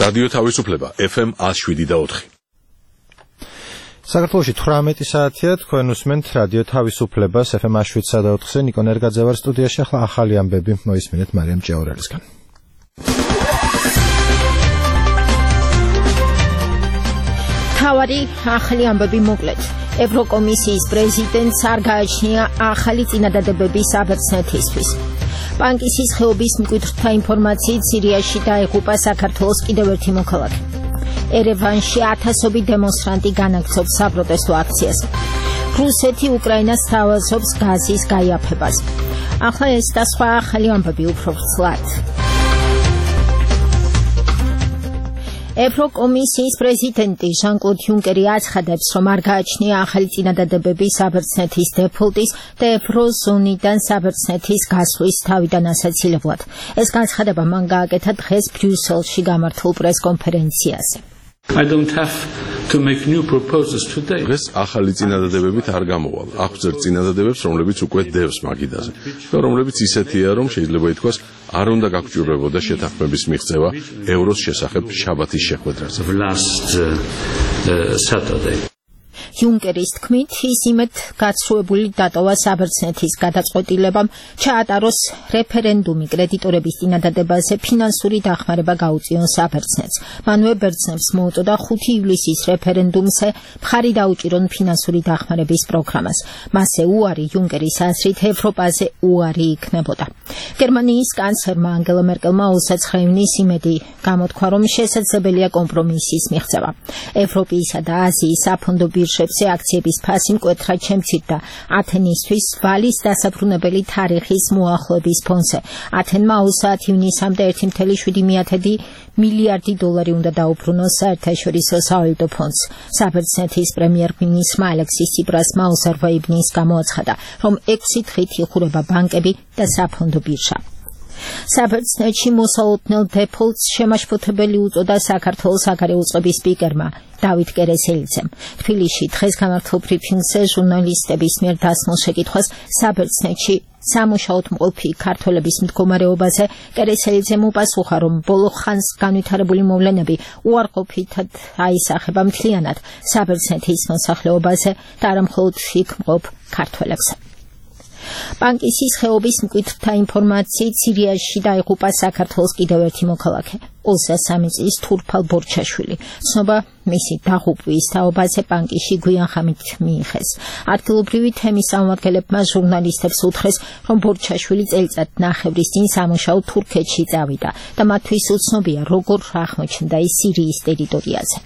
რადიო თავისუფლება FM 107.4. საქართველოში 18 საათია, თქვენ უსმენთ რადიო თავისუფლებას FM 107.4-ზე. ნიკო ნერგაძე ვარ სტუდიაში, ახლა ახალი ამბები მოისმინეთ მარიამ ჭეორელისგან. თავარი ახალი ამბები მოკლედ. ევროკომისიის პრეზიდენტს არ გააჩნია ახალი წინადადებები საბერძნეთისთვის. ბანკისის ხეობის მკვიდრთა ინფორმაციით სირიაში დაიღუპა საქართველოს კიდევ ერთი მოქალაქე. ერევანში ათასობით დემონსტრანტი განაგრძობს საპროტესტო აქციას. რუსეთი უკრაინას სთავაზობს გაზის გაიაფებას. ახლა ეს და სხვა ახალი ამბები უფრო ვრცლად. ევროკომისიის პრეზიდენტი ჟან-კლოდ იუნკერი აცხადებს, რომ არ გააჩნია ახალი წინადადებები საბერძნეთის დეფოლტის და ევროზონიდან საბერძნეთის გასვლის თავიდან ასაცილებლად. ეს განცხადება მან გააკეთა დღეს ბრიუსელში გამართულ პრესკონფერენციაზე. I don't have to make new proposals today. დღეს ახალი წინადადებებით არ გამოვალ. აღწერთ წინადადებებს, რომლებიც უკვე დევს მაგიდაზე. და რომლებიც ისეთია, რომ შეიძლება ითქვას, არ უნდა გაგჭირვებოდა შეთანხმების მიღწევა ევროს შესახებ შაბათის შეხვედრაზე. Last Saturday. იუნკერის თქმით, ის იმედ გაცრუებული დატოვა საბერძნეთის გადაწყვეტილებამ ჩაატაროს რეფერენდუმი კრედიტორების წინადადებაზე ფინანსური დახმარება გაუწიონ საბერძნეთს. მანვე ბერძნებს მოუწოდა 5 ივლისის რეფერენდუმზე მხარი დაუჭირონ ფინანსური დახმარების პროგრამას. მასზე უარი იუნკერის აზრით ევროპაზე უარი იქნებოდა. გერმანიის კანცლერმა ანგელა მერკელმა 29 ივნის იმედი გამოთქვა, რომ შესაძლებელია კომპრომისის მიღწევა. ევროპისა და აზიის საფონდო ბირჟებზე აქციების ფასი მკვეთრად შემცირდა ათენისთვის ვალის დასაბრუნებელი თარიღის მოახლოების ფონზე. ათენმა 30 ივნისამდე 1,7 მილიარდი დოლარი უნდა დაუბრუნოს საერთაშორისო სავალუტო ფონდს. საბერძნეთის პრემიერ-მინისტრმა ალექსის ციპრასმა 28 ივნის გამოაცხადა, რომ 6 დღით იხურება ბანკები და საფონდო ბირჟა. საბერძნეთში მოსალოდნელ დეფოლტს შემაშფოთებელი უწოდა საქართველოს საგარეო წყობის სპიკერმა დავით კერესელიძემ. თბილისში დღეს გამართულ ბრიფინგზე ჟურნალისტების მიერ დასმულ შეკითხვას საბერძნეთში სამუშაოდ მყოფი ქართველების მდგომარეობაზე კერესელიძემ უპასუხა, რომ ბოლო ხანს განვითარებული მოვლენები უარყოფითად აისახება მთლიანად საბერძნეთის მოსახლეობაზე და არა მხოლოდ იქ მყოფ ქართველებს. ბანკისის ხეობის მკვიდრთა ინფორმაციით სირიაში დაიღუპა საქართველოს კიდევ ერთი მოქალაქე, 23 წლის თურფალ ბორჩაშვილი. ცნობა მისი დაღუპვის თაობაზე ბანკში გვიანხამით მიიღეს. ადგილობრივი თემის წარმომადგენლებმა ჟურნალისტებს უთხრეს, რომ ბორჩაშვილი წელიწად ნახევრის წინ სამუშაოდ თურქეთში წავიდა და მათთვის უცნობია, როგორ აღმოჩნდა ის სირიის ტერიტორიაზე.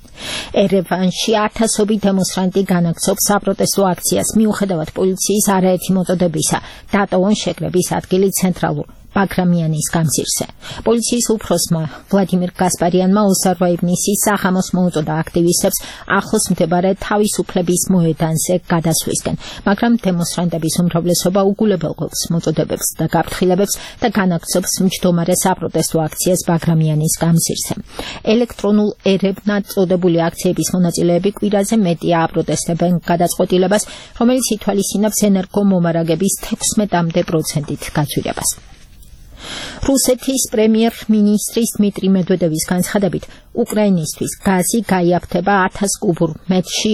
ერევანში ათასობით დემონსტრანტი განაგრძობს საპროტესტო აქციას. მიუხედავად პოლიციის არაერთი მოწოდებისა, დატოვონ შეკრების ადგილი ცენტრალურ ბაგრამიანის გამზირზე. პოლიციის უფროსმა ვლადიმირ გასპარიანმა 28 ივნისის სახამოს მოუწოდა აქტივისტებს ახლოს მდებარე თავისუფლების მოედანზე გადასვლისკენ, მაგრამ დემონსტრანტების უმრავლესობა უგულებელყოფს მოწოდებებს და გაფრთხილებებს და განაგრძობს მჯდომარე საპროტესტო აქციას ბაგრამიანის გამზირზე. ელექტრონულ ერევნად წოდებული აქციების მონაწილეები კვირაზე მეტია აპროტესტებენ გადაწყვეტილებას, რომელიც ითვალისწინებს ენერგომომარაგების 16% გაცვლებას. რუსეთის პრემიერ-მინისტრის დმიტრი მედვედევის განცხადებით, უკრაინისთვის გაზი გაიაფთება 1000 კუბურ მეტრში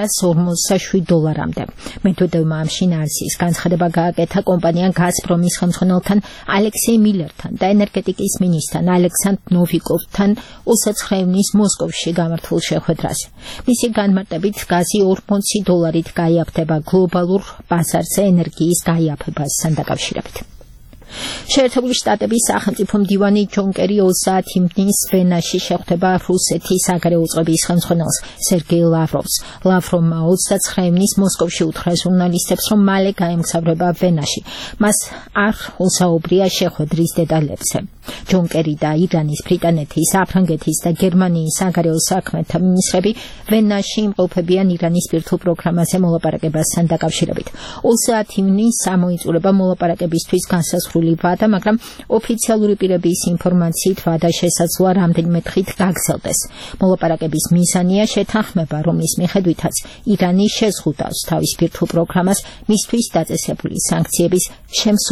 $247. მედვედევმა ამ შინაარსის განცხადება გააკეთა კომპანია გაზპრომის ხელმძღვანელთან ალექსეი მილერთან და ენერგეტიკის მინისტრთან ალექსანდრ ნოვიკოვთან 29 ივნის მოსკოვში გამართულ შეხვედრაზე. მისი განმარტებით, გაზი $40 გაიაფთება გლობალურ ბაზარზე ენერგიის გაიაფებასთან დაკავშირებით. შეერთებული შტატების სახელმწიფო მდივანი ჯონ კერი 30 ივნის ვენაში შეხვდება რუსეთის საგარეო წყობის ხელმძღვანელს სერგეი ლავროვს. ლავროვმა 29 ივნის მოსკოვში უთხრა ჟურნალისტებს, რომ მალე გაემგზავრება ვენაში. მას არ უსაუბრია შეხვედრის დეტალებზე. ჯონ კერი და ირანის, ბრიტანეთის, საფრანგეთის და გერმანიის საგარეო საქმეთა მინისტრები ვენაში იმყოფებიან ირანის ბირთვულ პროგრამაზე მოლაპარაკებასთან დაკავშირებით. 30 ივნის ამოიწურება მოლაპარაკებისთვის განსაზღვრული ვადა, მაგრამ ოფიციალური პირების ინფორმაციით ვადა შესაძლოა რამდენიმე დღით გაგრძელდეს. მოლაპარაკების მიზანია შეთანხმება, რომლის მიხედვითაც ირანი შეზღუდავს თავის ბირთვულ პროგრამას მისთვის დაწესებული სანქციების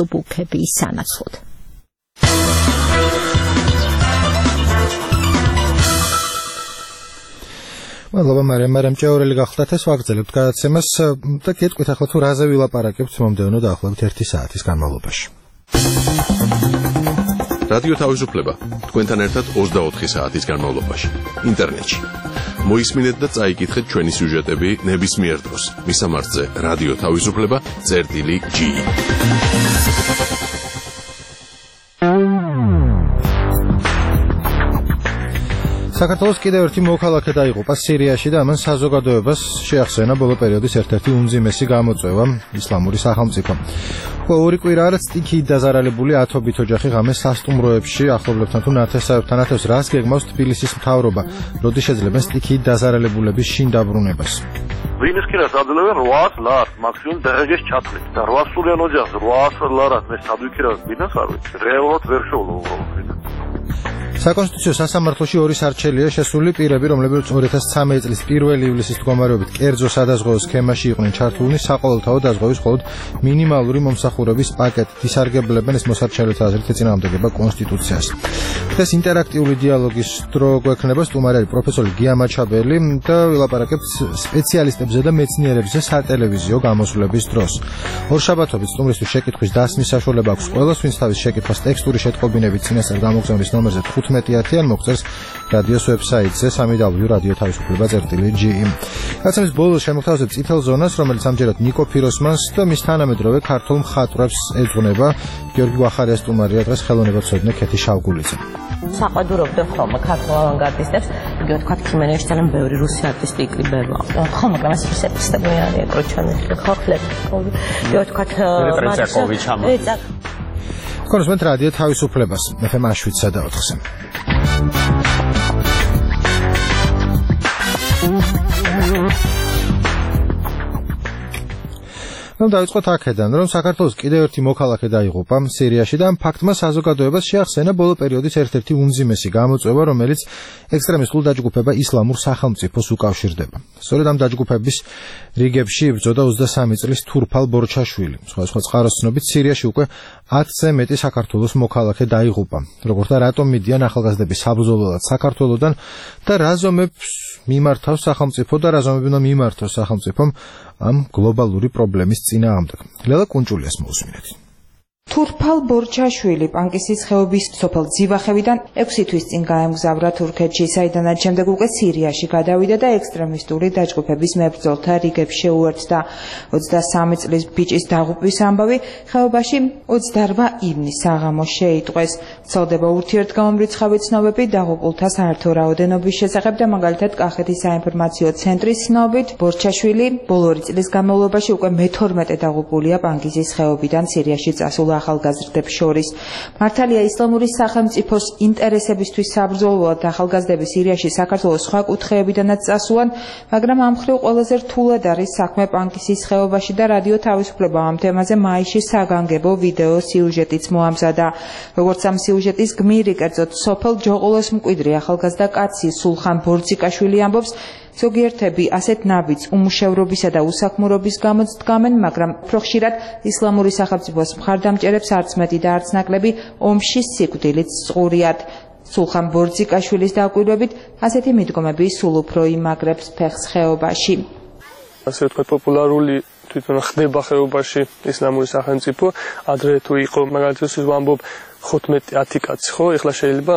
შემსუბუქების სანაცვლოდ. მადლობა მარიამ ჭეორელი გახლდათ ეს ვაგრძელებთ გადაცემას და გეტყვით ახლა თუ რაზე ვილაპარაკებთ მომდევნო დაახლოებით 1 საათის განმავლობაში. რადიო თავისუფლება თქვენთან ერთად 24 საათის განმავლობაში ინტერნეტში. მოისმინეთ და წაიკითხეთ ჩვენი სიუჟეტები ნებისმიერ დროს. მისამართზე რადიო თავისუფლება.gi. საქართველოს კიდევ ერთი მოქალაქე დაიღუპა სირიაში და ამან საზოგადოებას შეახსენა ბოლო პერიოდის ერთ-ერთი უმძიმესი გამოწვევა ისლამური სახელმწიფო. ორი კვირა არის სტიქიით დაზარალებული 10 ოჯახი ღამეს სასტუმროებში ახლობლებთან თუ ნათესავებთან ათავს რას გეგმავს თბილისის მთავრობა, როდის შეძლებენ სტიქიით დაზარალებულების შინ დაბრუნებას. ვინის კირას აძლევენ 800 ლარს მაქსიმუმ დღეს ჩათვლით და 800-იან ოჯახს 800 ლარს მე სადვიქირავს ბინას არ ვიცი რეალურად ვერ შევლო უბრალოდ. საკონსტიტუციო სასამართლოში ორი სარჩელია შესული პირები, რომლებიც 2013 წლის 1 ივლისის მდგომარეობით კერძო სადაზღვეო სქემაში იყვნენ ჩართულნი საყოველთაო დაზღვევის მხოლოდ მინიმალური მომსახურების პაკეტით ისარგებლებენ ეს მოსარჩელთა აზრით ეწინააღმდეგება კონსტიტუციას. ეს ინტერაქტიული დიალოგის დრო გვექნება სტუმარი პროფესორი გია მაჩაბელი და ვილაპარაკებთ სპეციალისტებზე და მეცნიერებზე სატელევიზიო გამოსვლების დროს. ორშაბათობით სტუმრისთვის შეკითხვის დასმის საშუალება აქვს ყველას, ვინც თავის შეკითხვას ტექსტური შეტყობინებით წინასწარ გამოგზავნების ნომერზე 15-იან მოგწერს რადიოს ვებსაიტზე www.radioთავისუფლება.gi. გაცემის ბოლოს შემოგთავაზებთ წითელ ზონას, რომელიც ამჯერად ნიკო ფიროსმანს და მის თანამედროვე ქართულ მხატვრებს ეძღვნება. გიორგი გვახარიას სტუმარია დღეს ხელოვნებაცოდნე ქეთი შავგულიძე. საყვედურობდნენ ხოლმე ქართულ ავანგარდისტებს, იგივე თქვა ქიმენეში ძალიან ბევრი რუსი არტისტი იკლიბება. ხო, მაგრამ ეს რუსი არტისტები არიან კროჩანელი, ხო, ხლები. იგივე თქვა ტრეცაკოვიჩ ამბობს. კონსუმენტ რადიო თავისუფლებას FM 7/4-ზე. დავიწყოთ აქედან, რომ საქართველოს კიდევ ერთი მოქალაქე დაიღუპა სირიაში და ამ ფაქტმა საზოგადოებას შეახსენა ბოლო პერიოდის ერთ-ერთი უმძიმესი გამოწვევა, რომელიც ექსტრემისტულ დაჯგუფება ისლამურ სახელმწიფოს უკავშირდება. სწორედ ამ დაჯგუფების რიგებში იბრძოდა 23 წლის თურფალ ბორჩაშვილი. სხვადასხვა წყაროს ცნობით სირიაში უკვე 10-ზე მეტი საქართველოს მოქალაქე დაიღუპა. როგორ და რატომ მიდიან ახალგაზრდები საბრძოლველად საქართველოსდან და რა ზომებს მიმართავს სახელმწიფო და რა ზომები უნდა მიმართოს სახელმწიფომ ამ გლობალური პრობლემის წინააღმდეგ. ლელა კუნჭულიას მოусმინეთ. თურფალ ბორჩაშვილი პანკისის ხეობის სოფელ ძივახევიდან 6 თვის წინ გაემგზავრა თურქეთში, საიდანაც შემდეგ უკვე სირიაში გადავიდა და ექსტრემისტული დაჯგუფების მებრძოლთა რიგებს შეუერთდა. 23 წლის ბიჭის დაღუპვის ამბავი ხეობაში 28 ივნისს საღამოს შეიტყვეს. ვრცელდება ურთიერთგამომრიცხავი ცნობები დაღუპულთა საერთო რაოდენობის შესახებ და მაგალითად კახეთის საინფორმაციო ცენტრის ცნობით ბორჩაშვილი ბოლო 2 წლის განმავლობაში უკვე მე-12 დაღუპულია პანკისის ხეობიდან სირიაში წასულ ახალგაზრდებს შორის. მართალია ისლამური სახელმწიფოს ინტერესებისთვის საბრძოლველად ახალგაზრდები სირიაში საქართველოს სხვა კუთხეებიდანაც წასულან, მაგრამ ამ მხრივ ყველაზე რთულად არის საქმე პანკისის ხეობაში და რადიო თავისუფლება ამ თემაზე მაისში საგანგებო ვიდეო სიუჟეტიც მოამზადა. როგორც ამ სიუჟეტის გმირი, კერძოდ სოფელ ჯოყოლოს მკვიდრი ახალგაზრდა კაცი სულხან ბორციკაშვილი ამბობს, ზოგიერთები ასეთ ნაბიჯს უმუშევრობისა და უსაქმურობის გამოც დგამენ, მაგრამ უფრო ხშირად ისლამური სახელმწიფოს მხარდამჭერებს არც მეტი და არც ნაკლები ომში სიკვდილით სწურიათ. სულხან ბორციკაშვილის დაკვირვებით, ასეთი მიდგომები სულ უფრო იმაგრებს ფეხს ხეობაში. ასე ვთქვათ, პოპულარული თვითონ ხდება ხეობაში ისლამური სახელმწიფო, ადრე თუ იყო მაგალითად ვამბობ 15-10 კაცი, ხო, ეხლა შეიძლება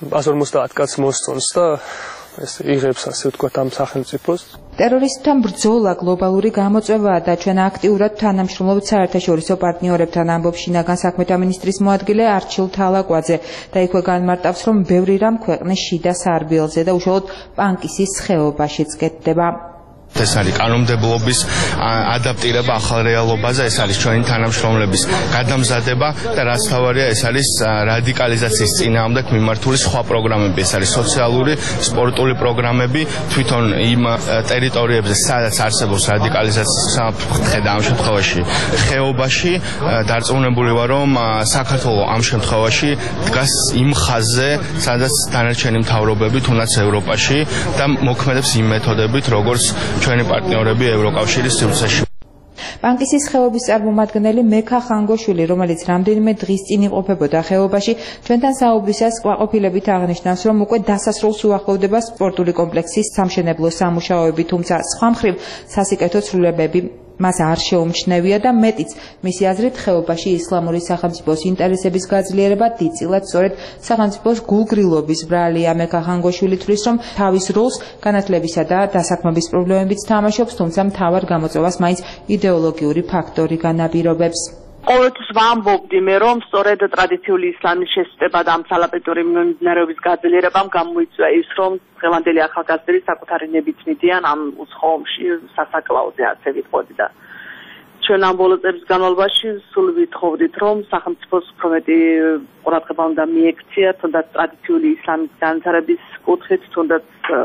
150 კაცს მოსწონს და ეს იღებს ასე ვთქვათ ამ სახელმწიფოს. ტერორისტთან ბრძოლა გლობალური გამოწვევაა და ჩვენ აქტიურად თანამშრომლობთ საერთაშორისო პარტნიორებთან, ამბობს შინაგან საქმეთა მინისტრის მოადგილე არჩილ თალაკვაძე და იქვე განმარტავს, რომ ბევრი რამ ქვეყნის შიდა სარბიელზე და უშუალოდ პანკისის ხეობაშიც კეთდება. ეს არის კანონმდებლობის ადაპტირება ახალ რეალობაზე, ეს არის ჩვენი თანამშრომლების გადამზადება და რაც თავარია, ეს არის რადიკალიზაციის წინააღმდეგ მიმართული სხვა პროგრამები, ეს არის სოციალური, სპორტული პროგრამები თვითონ იმ ტერიტორიებზე, სადაც არსებობს რადიკალიზაციის საფრთხე და ამ შემთხვევაში ხეობაში დარწმუნებული ვარ, რომ საქართველოს ამ შემთხვევაში დგას იმ ხაზზე, სადაც დანარჩენი მთავრობები თუნდაც ევროპაში და მოქმედებს იმ მეთოდებით, როგორც ჩვენი პარტნიორები ევროკავშირის სივრცეში. პანკისის ხეობის წარმომადგენელი მექა ხანგოშვილი, რომელიც რამდენიმე დღის წინ იმყოფებოდა ხეობაში, ჩვენთან საუბრისას კმაყოფილებით აღნიშნავს, რომ უკვე დასასრულს უახლოვდება სპორტული კომპლექსის სამშენებლო სამუშაოები, თუმცა სხვა მხრივ სასიკეთო ცვლილებები მას არ შეუმჩნევია და მეტიც, მისი აზრით, ხეობაში ისლამური სახელმწიფოს ინტერესების გაძლიერება დიდწილად სწორედ სახელმწიფოს გულგრილობის ბრალია. მექა ხანგოშვილი თვლის, რომ თავის როლს განათლებისა და დასაქმების პრობლემებიც თამაშობს, თუმცა მთავარ გამოწვევას მაინც იდეოლოგიური ფაქტორი განაპირობებს. ყოველთვის ვამბობდი მე, რომ სწორედ ტრადიციული ისლამის შესწრება და ამ სალაპეტური მიმდინარეობის გაძლიერებამ გამოიწვია ის, რომ დღევანდელი ახალგაზრდები საკუთარი ნებით მიდიან ამ უცხო ომში სასაკლაოზე, ასე ვიტყოდი და ჩვენ ამ ბოლო წლების განმავლობაში სულ ვითხოვდით, რომ სახელმწიფოს უფრო მეტი ყურადღება უნდა მიექცია თუნდაც ტრადიციული ისლამის განვითარების კუთხით, თუნდაც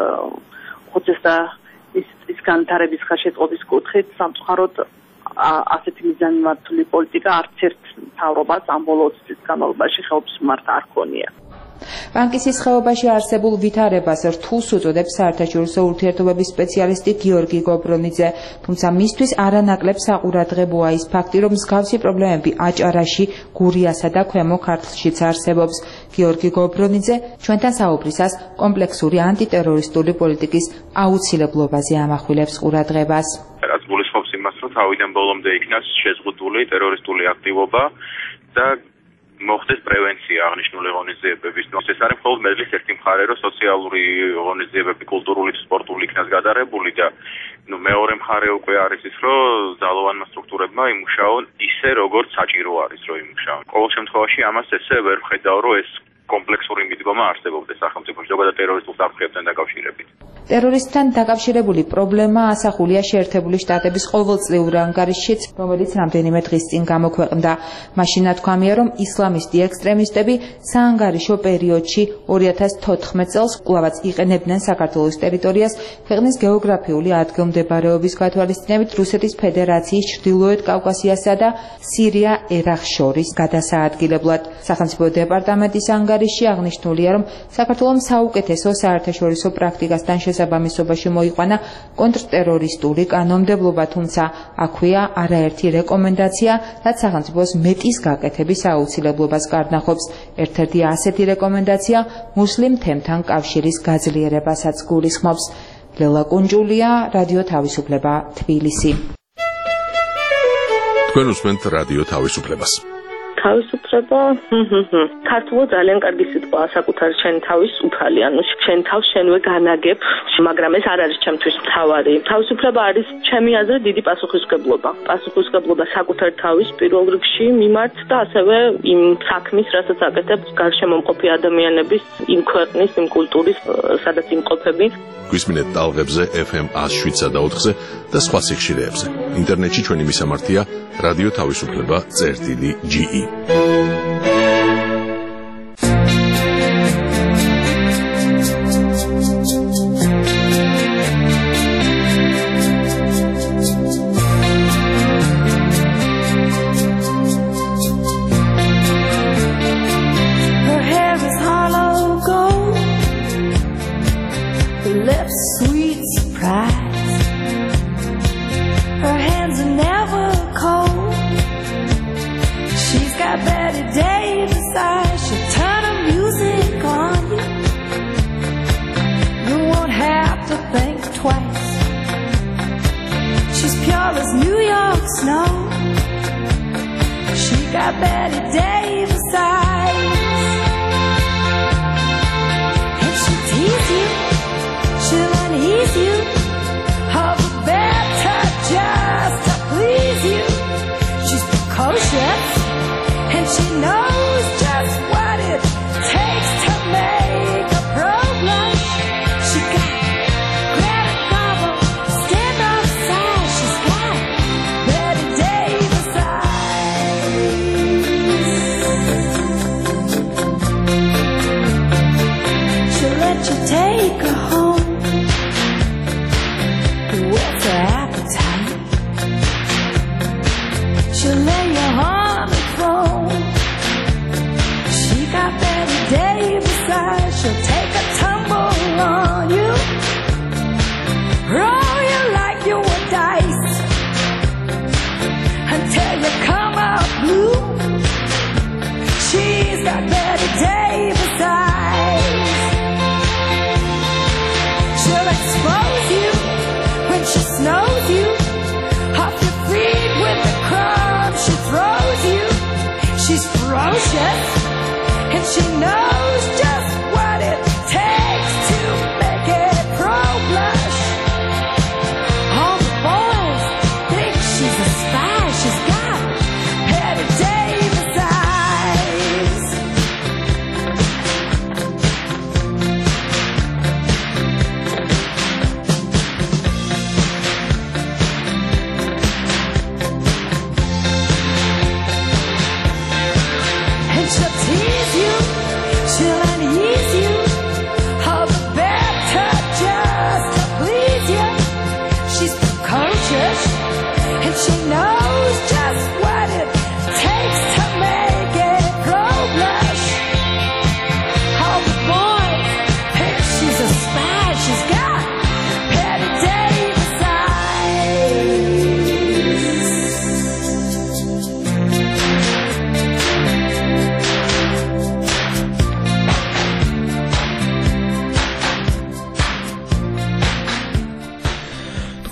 ხოცეს და ის განვითარების ხელშეწყობის კუთხით, სამწუხაროდ ასეთი მიზანმიმართული პოლიტიკა არც ერთ მთავრობას ამ ბოლო 20 წლის განმავლობაში ხეობის მიმართ არ ქონია. პანკისის ხეობაში არსებულ ვითარებას რთულს უწოდებს საერთაშორისო ურთიერთობების სპეციალისტი გიორგი გობრონიძე, თუმცა მისთვის არანაკლებ საყურადღებოა ის ფაქტი, რომ მსგავსი პრობლემები აჭარაში, გურიასა და ქვემო ქართლშიც არსებობს. გიორგი გობრონიძე ჩვენთან საუბრისას კომპლექსური ანტიტერორისტული პოლიტიკის აუცილებლობაზე ამახვილებს ყურადღებას. რაც გულისხმობს იმას, რომ თავიდან ბოლომდე იქნას შეზღუდული ტერორისტული აქტივობა და მოხდეს პრევენცია აღნიშნული ღონისძიებების. ეს არის მხოლოდ მედლის ერთი მხარე, რომ სოციალური ღონისძიებები, კულტურული, სპორტული იქნას გადარებული და მეორე მხარე უკვე არის ის, რომ ძალოვანმა სტრუქტურებმა იმუშაონ ისე, როგორც საჭირო არის, რომ იმუშაონ. ყოველ შემთხვევაში ამას ესე ვერ ვხედავ, რომ ეს კომპლექსური მიდგომა არსებობდეს სახელმწიფოში, ზოგადად ტერორისტულ საფრთხეებთან დაკავშირებით. ტერორისტთან დაკავშირებული პრობლემა ასახულია შეერთებული შტატების ყოველწლიურ ანგარიშშიც, რომელიც რამდენიმე დღის წინ გამოქვეყნდა. მაშინ ნათქვამია, რომ ისლამისტი ექსტრემისტები საანგარიშო პერიოდში 2014 წელს კვლავაც იყენებდნენ საქართველოს ტერიტორიას ქვეყნის გეოგრაფიული ადგილმდებარეობის გათვალისწინებით რუსეთის ფედერაციის ჩრდილოეთ კავკასიასა და სირია-ერაყს შორის გადასაადგილებლად. სახელმწიფო დეპარტამენტის ანგარიშში აღნიშნულია, რომ საქართველოს საუკეთესო საერთაშორისო პრაქტიკასთან შესაბამისობაში მოიყვანა კონტრტერორისტული კანონმდებლობა, თუმცა აქვეა არაერთი რეკომენდაცია, რაც სახელმწიფოს მეტის გაკეთების აუცილებლობას კარნახობს. ერთ-ერთი ასეთი რეკომენდაცია მუსლიმ თემთან კავშირის გაძლიერებასაც გულისხმობს. ლელა კუნჯულია, რადიო თავისუფლება, თბილისი. თქვენ უსმენთ რადიო თავისუფლებას. თავისუფლება ქართულად ძალიან კარგი სიტყვაა, საკუთარი შენი თავის უფალი, ანუ შენ თავს შენვე განაგებ, მაგრამ ეს არ არის ჩემთვის მთავარი. თავისუფლება არის ჩემი აზრით დიდი პასუხისმგებლობა. პასუხისმგებლობა საკუთარ თავის პირველ რიგში მიმართ და ასევე იმ საქმის, რასაც აკეთებ გარშემო მყოფი ადამიანების, იმ ქვეყნის, იმ კულტურის, სადაც იმყოფები. გვისმინეთ ტალღებზე FM 107.4-ზე და სხვა სიხშირეებზე. ინტერნეტში ჩვენი მისამართია რადიო თავისუფლება.ge.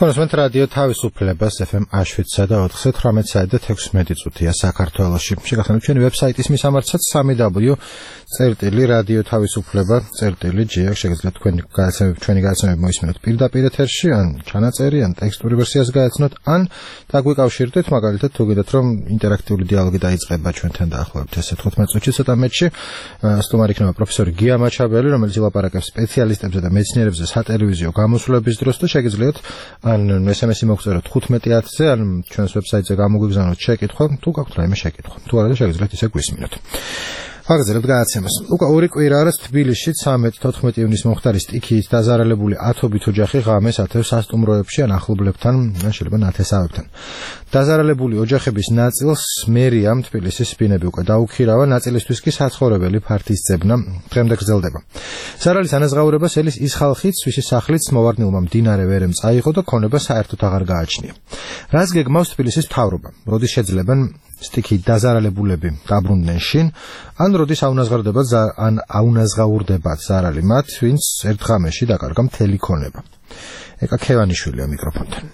თქვენს რადიო თავისუფლებას FM Აშვიცსა და 4:18 საქართველოში. შეგახსენებთ ჩვენი ვებსაიტის მისამართსაც www.radio-tavisupleba.gr შეგიძლიათ ჩვენი გადაცემები მოისმინოთ პირდაპირ ეთერში, ან ჩანაწერი, ან ტექსტური ვერსიას გაეცნოთ, ან დაგვიკავშირდეთ, მაგალითად თუ გიდათ რომ ინტერაქტიული დიალოგი დაიწყება ჩვენთან დაახლოებით ესე 15 წუთში ცოტა მეტში. სტუმარი იქნება პროფესორი გია მაჩაბელი, რომელიც ილაპარაკებს სპეციალისტებზე და მეცნიერებზე სატელევიზიო გამოსვლების დროს და შეგიძლიათ ან SMS-ი მოგწეროთ 15-10-ზე, ან ჩვენს ვებსაიტზე გამოგვიგზავნოთ შეკითხვა, თუ გაქვთ რაიმე შეკითხვა. თუ არა, შეგიძლიათ ისე გვისმინოთ. აგრძელებთ გადაცემას. უკვე ორი კვირაა, რაც თბილისში 13-14 ივნის მომხდარი სტიქიით დაზარალებული ათობით ოჯახი ღამეს ათევს სასტუმროებში ან ახლობლებთან, ან შეიძლება ნათესავებთან. დაზარალებული ოჯახების ნაწილს მერიამ თბილისის სპინები უკვე დაუქირავა, ნაწილისთვის კი საცხოვრებელი ფართის ძებნა დღემდე გრძელდება. ზარალის ანაზღაურებას ელის ის ხალხიც, ვისი სახლიც მოვარდნილმა მდინარე ვერემ წაიღო და ქონება საერთოდ აღარ გააჩნია. რაც გეგმავს თბილისის მთავრობა, როდის შეძლებენ სტიქიით დაზარალებულები დაბრუნდნენ შინ, ან როდის აუნაზღაურდებათ ზარალი მათ, ვინც ერთ ღამეში დაკარგა მთელი ქონება. ეკა ქევანიშვილია მიკროფონთან.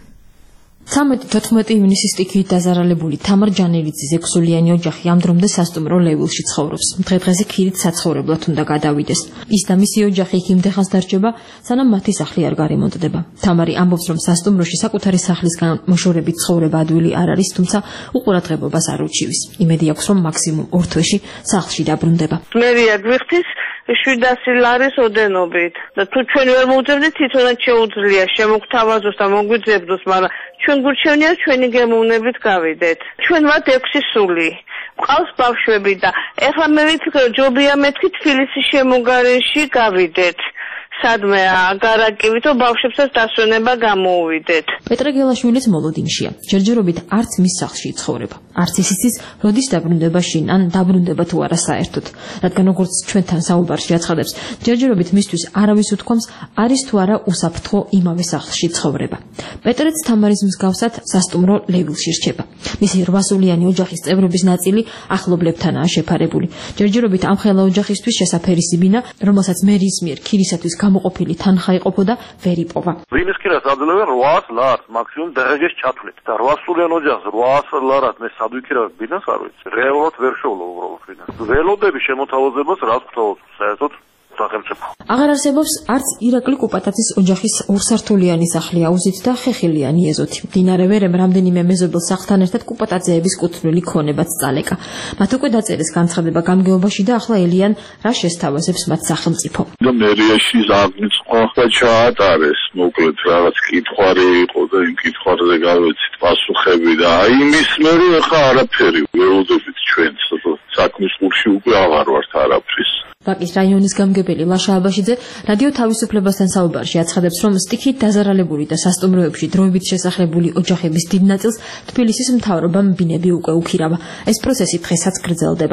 13-14 ივნისის სტიქიით დაზარალებული თამარ ჯანელიძის 6-სულიანი ოჯახი ამ დრომდე სასტუმრო ლევილში ცხოვრობს. დღე-დღეზე ქირით საცხოვრებლად უნდა გადავიდეს. ის და მისი ოჯახი იქ იმდენხანს დარჩება, სანამ მათი სახლი არ გარემონტდება. თამარი ამბობს, რომ სასტუმროში საკუთარი სახლისგან მოშორებით ცხოვრება ადვილი არ არის, თუმცა უყურადღებობას არ უჩივის. იმედი აქვს, რომ მაქსიმუმ 2 თვეში სახლში დაბრუნდება. მერია გვიხდის 700 ლარის ოდენობით და თუ ჩვენ ვერ მოვძებდით, თვითონაც შეუძლია შემოგთავაზოს და მოგვიძებნოს, მაგრამ ჩვენ გურჩევნია ჩვენი გემოვნებით გავიდეთ. ჩვენ ვართ 6 სული. ყავს ბავშვები და ეხლა მე ვიცი, ჯობია მეთქი თბილისის შემოგარენში გავიდეთ. სადმე აგარაკივით, ბავშვებსაც დასვენება გამოუვიდეთ. პეტრე გელაშვილიც მოლოდინშია. ჯერჯერობით არც მის სახლში იცხოვრება. არც ის იცის, როდის დაბრუნდება შინ, ან დაბრუნდება თუ არა საერთოდ. რადგან როგორც ჩვენთან საუბარში აცხადებს, ჯერჯერობით მისთვის არავის უთქვამს, არის თუ არა უსაფრთხო იმავე სახლში ცხოვრება. პეტრეც თამარის მსგავსად სასტუმრო ლევილში რჩება. მისი 8-სულიანი ოჯახის წევრების ნაწილი ახლობლებთანაა შეფარებული. ჯერჯერობით ამ ხელა ოჯახისთვის შესაფერი სიბინა, რომელსაც მერის მიერ ქირისათვის გამოყოფილი თანხა იყოფოდა, ვერ იპოვა. ვინის კირას აძლევენ 800 ლარს, მაქსიმუმ დღეს ჩათვლით და 800-იან ოჯახს 800 ლარად მე სად ვიქირავებ ბინას არ ვიცი. რეალურად ვერ შევძლო უბრალოდ ბინას. ველოდები შემოთავაზებას რას გვთავაზობ საერთოდ სახელმწიფო. აღარ არსებობს არც ირაკლი კუპატაძის ოჯახის 2-სართულიანი სახლი აუზით და ხეხილიანი ეზოთი. მდინარე ვერემ რამდენიმე მეზობელ სახლთან ერთად კუპატაძეების კუთვნილი ქონებაც წალეკა. მათ უკვე დაწერეს განცხადება გამგეობაში და ახლა ელიან რა შესთავაზებს მათ სახელმწიფო. და მერიაში ზაგნიწყო და ჩაატარეს, მოკლედ რაღაც კითხვარი იყო და იმ კითხვარზე გავეცით პასუხები და აი იმის მერე ახლა არაფერი ველოდებით ჩვენ საქმის ყურში უკვე აღარ ვართ არაფრის. ვაკის რაიონის გამგებელი ლაშა აბაშიძე რადიო თავისუფლებასთან საუბარში აცხადებს, რომ სტიქით დაზარალებული და სასტუმროებში დროებით შესახლებული ოჯახების დიდ ნაწილს თბილისის მთავრობამ ბინები უკვე უქირავა. ეს პროცესი დღესაც გრძელდება.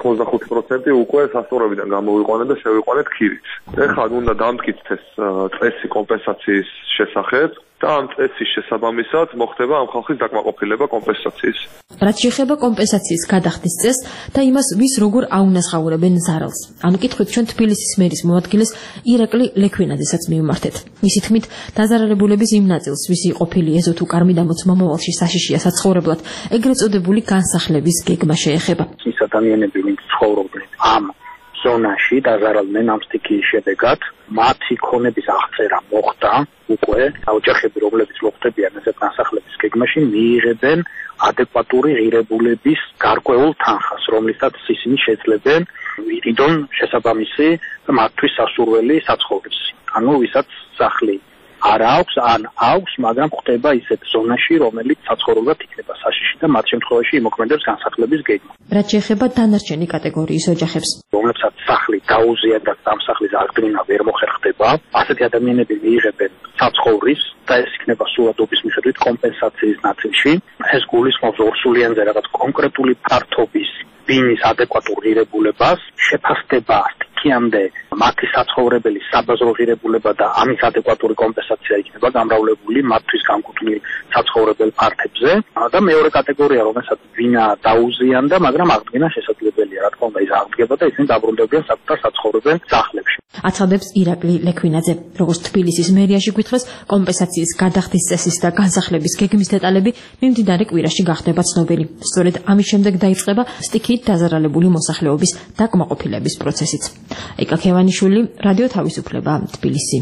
85% უკვე სასტუმროებიდან გამოვიყვანეთ და შევიყვანეთ ქირით. ეხლა უნდა დამტკიცოთ ეს წესი კომპენსაციის შესახებ და ამ წესის შესაბამისად მოხდება ამ ხალხის დაკმაყოფილება კომპენსაციის. რაც შეეხება კომპენსაციის გადახდის წესს და იმას, ვის როგორ აუნაზღაურებენ ზარალს. ამ კითხვით ჩვენ თბილისის მერის მოადგილეს ირაკლი ლექვინაძესაც მივმართეთ. მისი თქმით, დაზარალებულების იმ ნაწილს, ვისი ყოფილი ეზო თუ კარმი დამოც მომავალში საშიშია საცხოვრებლად, ეგრეთ წოდებული განსახლების გეგმა შეეხება. ის ადამიანები, ვინც ცხოვრობენ ამ ზონაში დაზარალდნენ ამ სტიქიის შედეგად, მათი ქონების აღწერა მოხდა უკვე, ოჯახები, რომლებიც მოხვდებიან ესეთ განსახლების გეგმაში, მიიღებენ ადეკვატური ღირებულების გარკვეულ თანხას, რომლითაც ისინი შეძლებენ ვიდონ შესაბამისი მათთვის სასურველი საცხოვრისი. ანუ ვისაც სახლი არ აქვს, ან აქვს, მაგრამ ხდება ისეთ ზონაში, რომელიც საცხოვრებლად იქნება საშიში და მათ შემთხვევაში იმოქმედებს განსახლების გეგმა. რაც შეეხება დანარჩენი კატეგორიის ოჯახებს, რომლებსაც სახლი დაუზიარდა და ამ სახლის აღდგენა ვერ მოხერხდება, ასეთი ადამიანები მიიღებენ საცხოვრის და ეს იქნება სურათობის მიხედვით კომპენსაციის ნაწილში. ეს გულისხმობს 2 სულიანზე რაღაც კონკრეტული ფართობის ბინის ადეკვატურ ღირებულებას, შეფასდება სტიქიამდე მათი საცხოვრებელი საბაზრო ღირებულება და ამის ადეკვატური კომპენსაცია იქნება გამრავლებული მათთვის განკუთვნილ საცხოვრებელ ფართებზე და მეორე კატეგორია რომელსაც ვინა დაუზიანდა, მაგრამ აღდგენა შესაძლებელია, რა თქმა უნდა, ის აღდგება და ისინი დაბრუნდებიან საკუთარ საცხოვრებელ სახლებში. აცხადებს ირაკლი ლექვინაძე. Როგორც თბილისის მერიაში გვითხრეს, კომპენსაციის გადახდის წესის და განსახლების გეგმის დეტალები მიმდინარე კვირაში გახდება ცნობილი. სწორედ ამის შემდეგ დაიწყება სტიქიით დაზარალებული მოსახლეობის დაკმაყოფილების პროცესიც. ეკა ქევანიშვილი, რადიო თავისუფლება, თბილისი.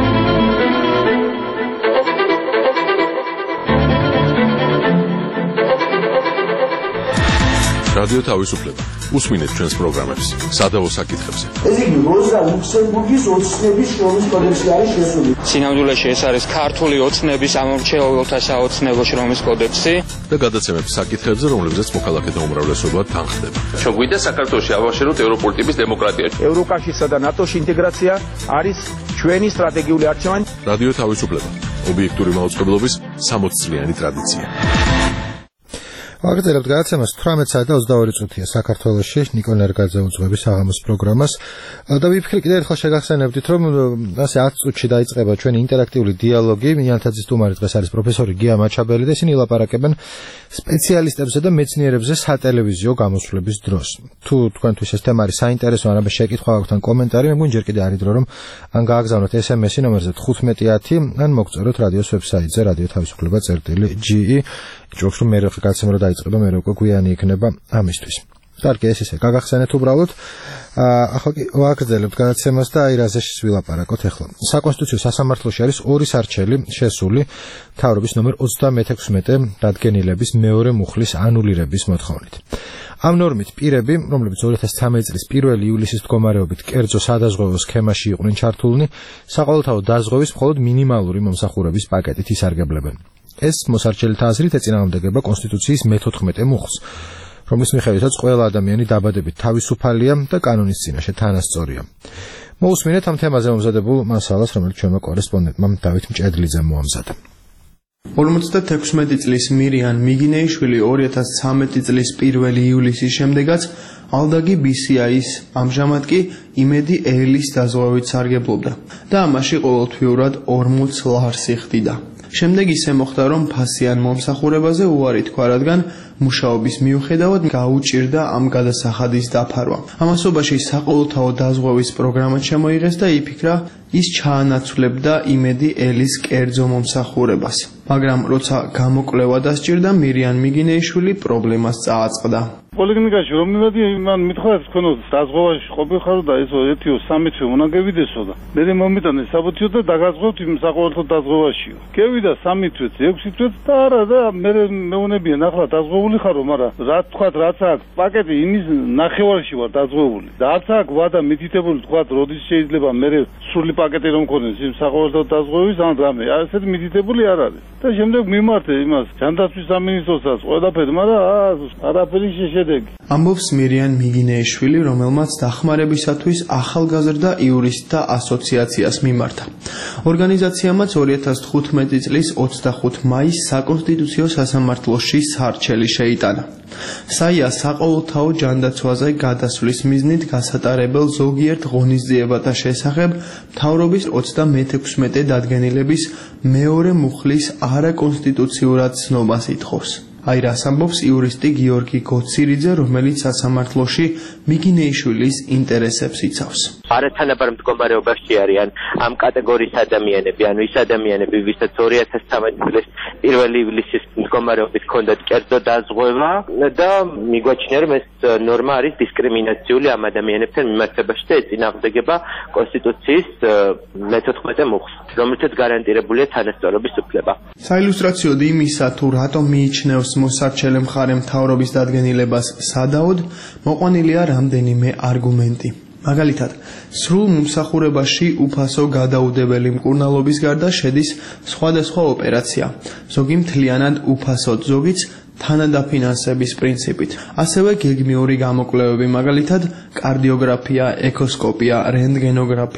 რადიო თავისუფლება. უსმინეთ ჩვენს პროგრამებს სადავო საკითხებზე. ეს იგი როზა ლუქსემბურგის ოცნების შრომის კოდექსი არის შესული. სინამდვილეში ეს არის ქართული ოცნების ამორჩეულთა საოცნებო შრომის კოდექსი და გადაცემების საკითხებზე, რომლებზეც მოქალაქეთა უმრავლესობა თანხდება. შეგვიძლია საქართველოში ავაშენოთ ევროპული ტიპის დემოკრატია. ევროკავშირსა და ნატოში ინტეგრაცია არის ჩვენი სტრატეგიული არჩევანი. რადიო თავისუფლება. ობიექტური მაუწყებლობის 60 წლიანი ტრადიცია. ვაგრძელებთ გადაცემას 18:22 საქართველოში ნიკო ნერგაძე უძღვების საღამოს პროგრამას და ვიფიქრე კიდევ ერთხელ შეგახსენებდით რომ ასე 10 წუთში დაიწყება ჩვენი ინტერაქტიული დიალოგი. მიანთაძის სტუმარი დღეს არის პროფესორი გია მაჩაბელი და ისინი ლაპარაკებენ სპეციალისტებზე და მეცნიერებზე სატელევიზიო გამოსვლების დროს. თუ თქვენთვის ეს თემა არის საინტერესო, არამედ შეკითხვა აქვთ ან კომენტარი, მე ჯერ კიდევ არის დრო რომ ან გააგზავნოთ SMS-ი ნომერზე 1510 ან მოგწეროთ რადიოს ვებსაიტზე radio-tavisupleba.ge. ჯობს რომ მე რა გადაცემა რა დაიწყება, მე უკვე გვიანი იქნება ამისთვის. კარგი, ეს ისე გაგახსენეთ უბრალოდ. ახლა კი ვაგრძელებთ გადაცემას და აი რაზე ვილაპარაკოთ ახლა. საკონსტიტუციო სასამართლოში არის ორი სარჩელი შესული მთავრობის ნომერ 36 დადგენილების მეორე მუხლის ანულირების მოთხოვნით. ამ ნორმით პირები, რომლებიც 2013 წლის 1 ივლისის მდგომარეობით კერძო სადაზღვევო სქემაში იყვნენ ჩართულნი, საყოველთაო დაზღვევის მხოლოდ მინიმალური მომსახურების პაკეტით ისარგებლებენ. ეს მოსარჩელითა აზრით ეწინააღმდეგება კონსტიტუციის მე-14 მუხლს, რომლის მიხედვითაც ყველა ადამიანი დაბადებით თავისუფალია და კანონის წინაშე თანასწორია. მოусმინეთ ამ თემაზე მომზადებულ მასალას, რომელიც ჩვენმა კორესპონდენტმა დავით მჭედლიძემ მოამზადა. 56 წლის მირიან მიგინეიშვილი 2013 წლის 1 ივლისის შემდეგაც ალდაგი BCI-ის, ამჟამად კი იმედი ელის დაზღვევით სარგებლობდა და ამაში ყოველთვიურად 40 ლარსი ხდიდა. შემდეგ ისე მოხდა, რომ ფასიან მომსახურებაზე უარი თქვა, რადგან მუშაობის მიუხედავად გაუჭირდა ამ გადასახადის დაფარვა. ამასობაში საყოველთაო დაზღვევის პროგრამა შემოიღეს და იფიქრა, ის ჩაანაცვლებდა იმედი ელის კერძო მომსახურებას. მაგრამ როცა გამოკვლევა დასჭირდა, მირიან მიგინეიშვილი პრობლემას წააწყდა. პოლიკლინიკაში რომ მივედი, მან მითხრა თქვენო დაზღვევაში ყოფილიყარო და ესო 1-3 თვე უნდა გევიდესო და მე მომიტანე საბუთიო და დაგაზღვევთ იმ საყოველთაო დაზღვევაშიო. გევიდა 3 თვეც, 6 თვეც და არა და მე მეუნებიან ახლა დაზღვეული ხარო, მაგრამ რა თქვა, რაც აქვს პაკეტი იმის ნახევარში ვარ დაზღვეული. და არც აქვს ვადა მითითებული თქვა, როდის შეიძლება მე სრული პაკეტი რომ მქონდეს იმ საყოველთაო დაზღვევის ან რამე. ასეთი მითითებული არ არის. და შემდეგ მიმართე იმას ჯანდაცვის სამინისტროსაც ყველაფერი, მაგრამ არაფერი შეშედეგი. ამბობს მირიან მიგინეიშვილი, რომელმაც დახმარებისათვის ახალგაზრდა იურისტთა ასოციაციას მიმართა. ორგანიზაციამაც 2015 წლის 25 მაისს საკონსტიტუციო სასამართლოში სარჩელი შეიტანა. საია საყოველთაო ჯანდაცვაზე გადასვლის მიზნით გასატარებელ ზოგიერთ ღონისძიებათა შესახებ მთავრობის 36 დადგენილების მეორე მუხლის არაკონსტიტუციურად ცნობას ითხოვს. აი რას ამბობს იურისტი გიორგი გოცირიძე, რომელიც სასამართლოში მიგინეიშვილის ინტერესებს იცავს. არათანაბარ მდგომარეობაში არიან ამ კატეგორიის ადამიანები, ანუ ის ადამიანები, ვისაც 2013 წლის 1 ივლისის მდგომარეობით ჰქონდათ კერძო დაზღვევა და მიგვაჩნია, რომ ეს ნორმა არის დისკრიმინაციული ამ ადამიანებთან მიმართებაში და ეწინააღმდეგება კონსტიტუციის მე-14 მუხლს, რომელთაც გარანტირებულია თანასწორობის უფლება. საილუსტრაციოდ იმისა, თუ რატომ მიიჩნევს მოსარჩელე მხარე მთავრობის დადგენილებას სადაოდ, მოყვანილია რამდენიმე არგუმენტი. მაგალითად, სრულ მომსახურებაში უფასო გადაუდებელი მკურნალობის გარდა შედის სხვადასხვა ოპერაცია, ზოგი მთლიანად უფასოდ, ზოგიც თანადაფინანსების პრინციპით. ასევე გეგმიური გამოკვლევები, მაგალითად, კარდიოგრაფია, ეკოსკოპია, რენტგენოგრაფია.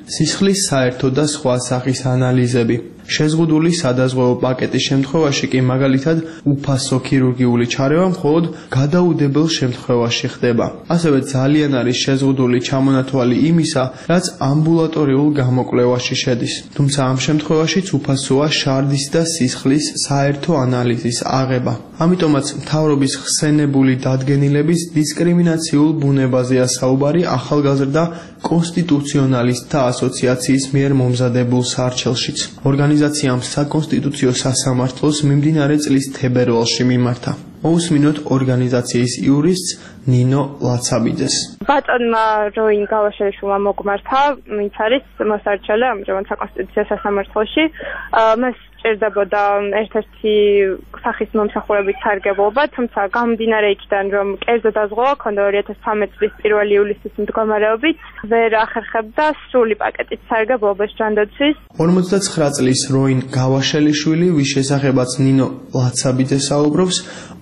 სისხლის საერთო და სხვა სახის ანალიზები. შეზღუდული სადაზღვევო პაკეტის შემთხვევაში კი მაგალითად უფასო ქირურგიული ჩარევა მხოლოდ გადაუდებელ შემთხვევაში ხდება. ასევე ძალიან არის შეზღუდული ჩამონათვალი იმისა, რაც ამბულატორიულ გამოკვლევაში შედის. თუმცა ამ შემთხვევაშიც უფასოა შარდის და სისხლის საერთო ანალიზის აღება. ამიტომაც მთავრობის ხსენებული დადგენილების დისკრიმინაციულ ბუნებაზეა საუბარი ახალგაზრდა კონსტიტუციონალისტთა ასოციაციის მიერ მომზადებულ სარჩელშიც. ორგანიზაციამ საკონსტიტუციო სასამართლოს მიმდინარე წლის თებერვალში მიმართა. მოусმინოთ ორგანიზაციის იურისტს ნინო ლაცაბიძეს. ბატონმა როინ გავაშელიშვილმა მოგმართა, ვინც არის მოსარჩელე ამჟამად საკონსტიტუციო სასამართლოში. მას ჭირდებოდა ერთ-ერთი სახის მომსახურებით სარგებლობა, თუმცა გამომდინარე იქიდან, რომ კერძო დაზღვევა ჰქონდა 2013 წლის 1 ივლისის მდგომარეობით, ვერ ახერხებდა სრული პაკეტით სარგებლობას ჯანდაცვის. 59 წლის როინ გავაშელიშვილი, ვის შესახებაც ნინო ლაცაბიძე საუბრობს,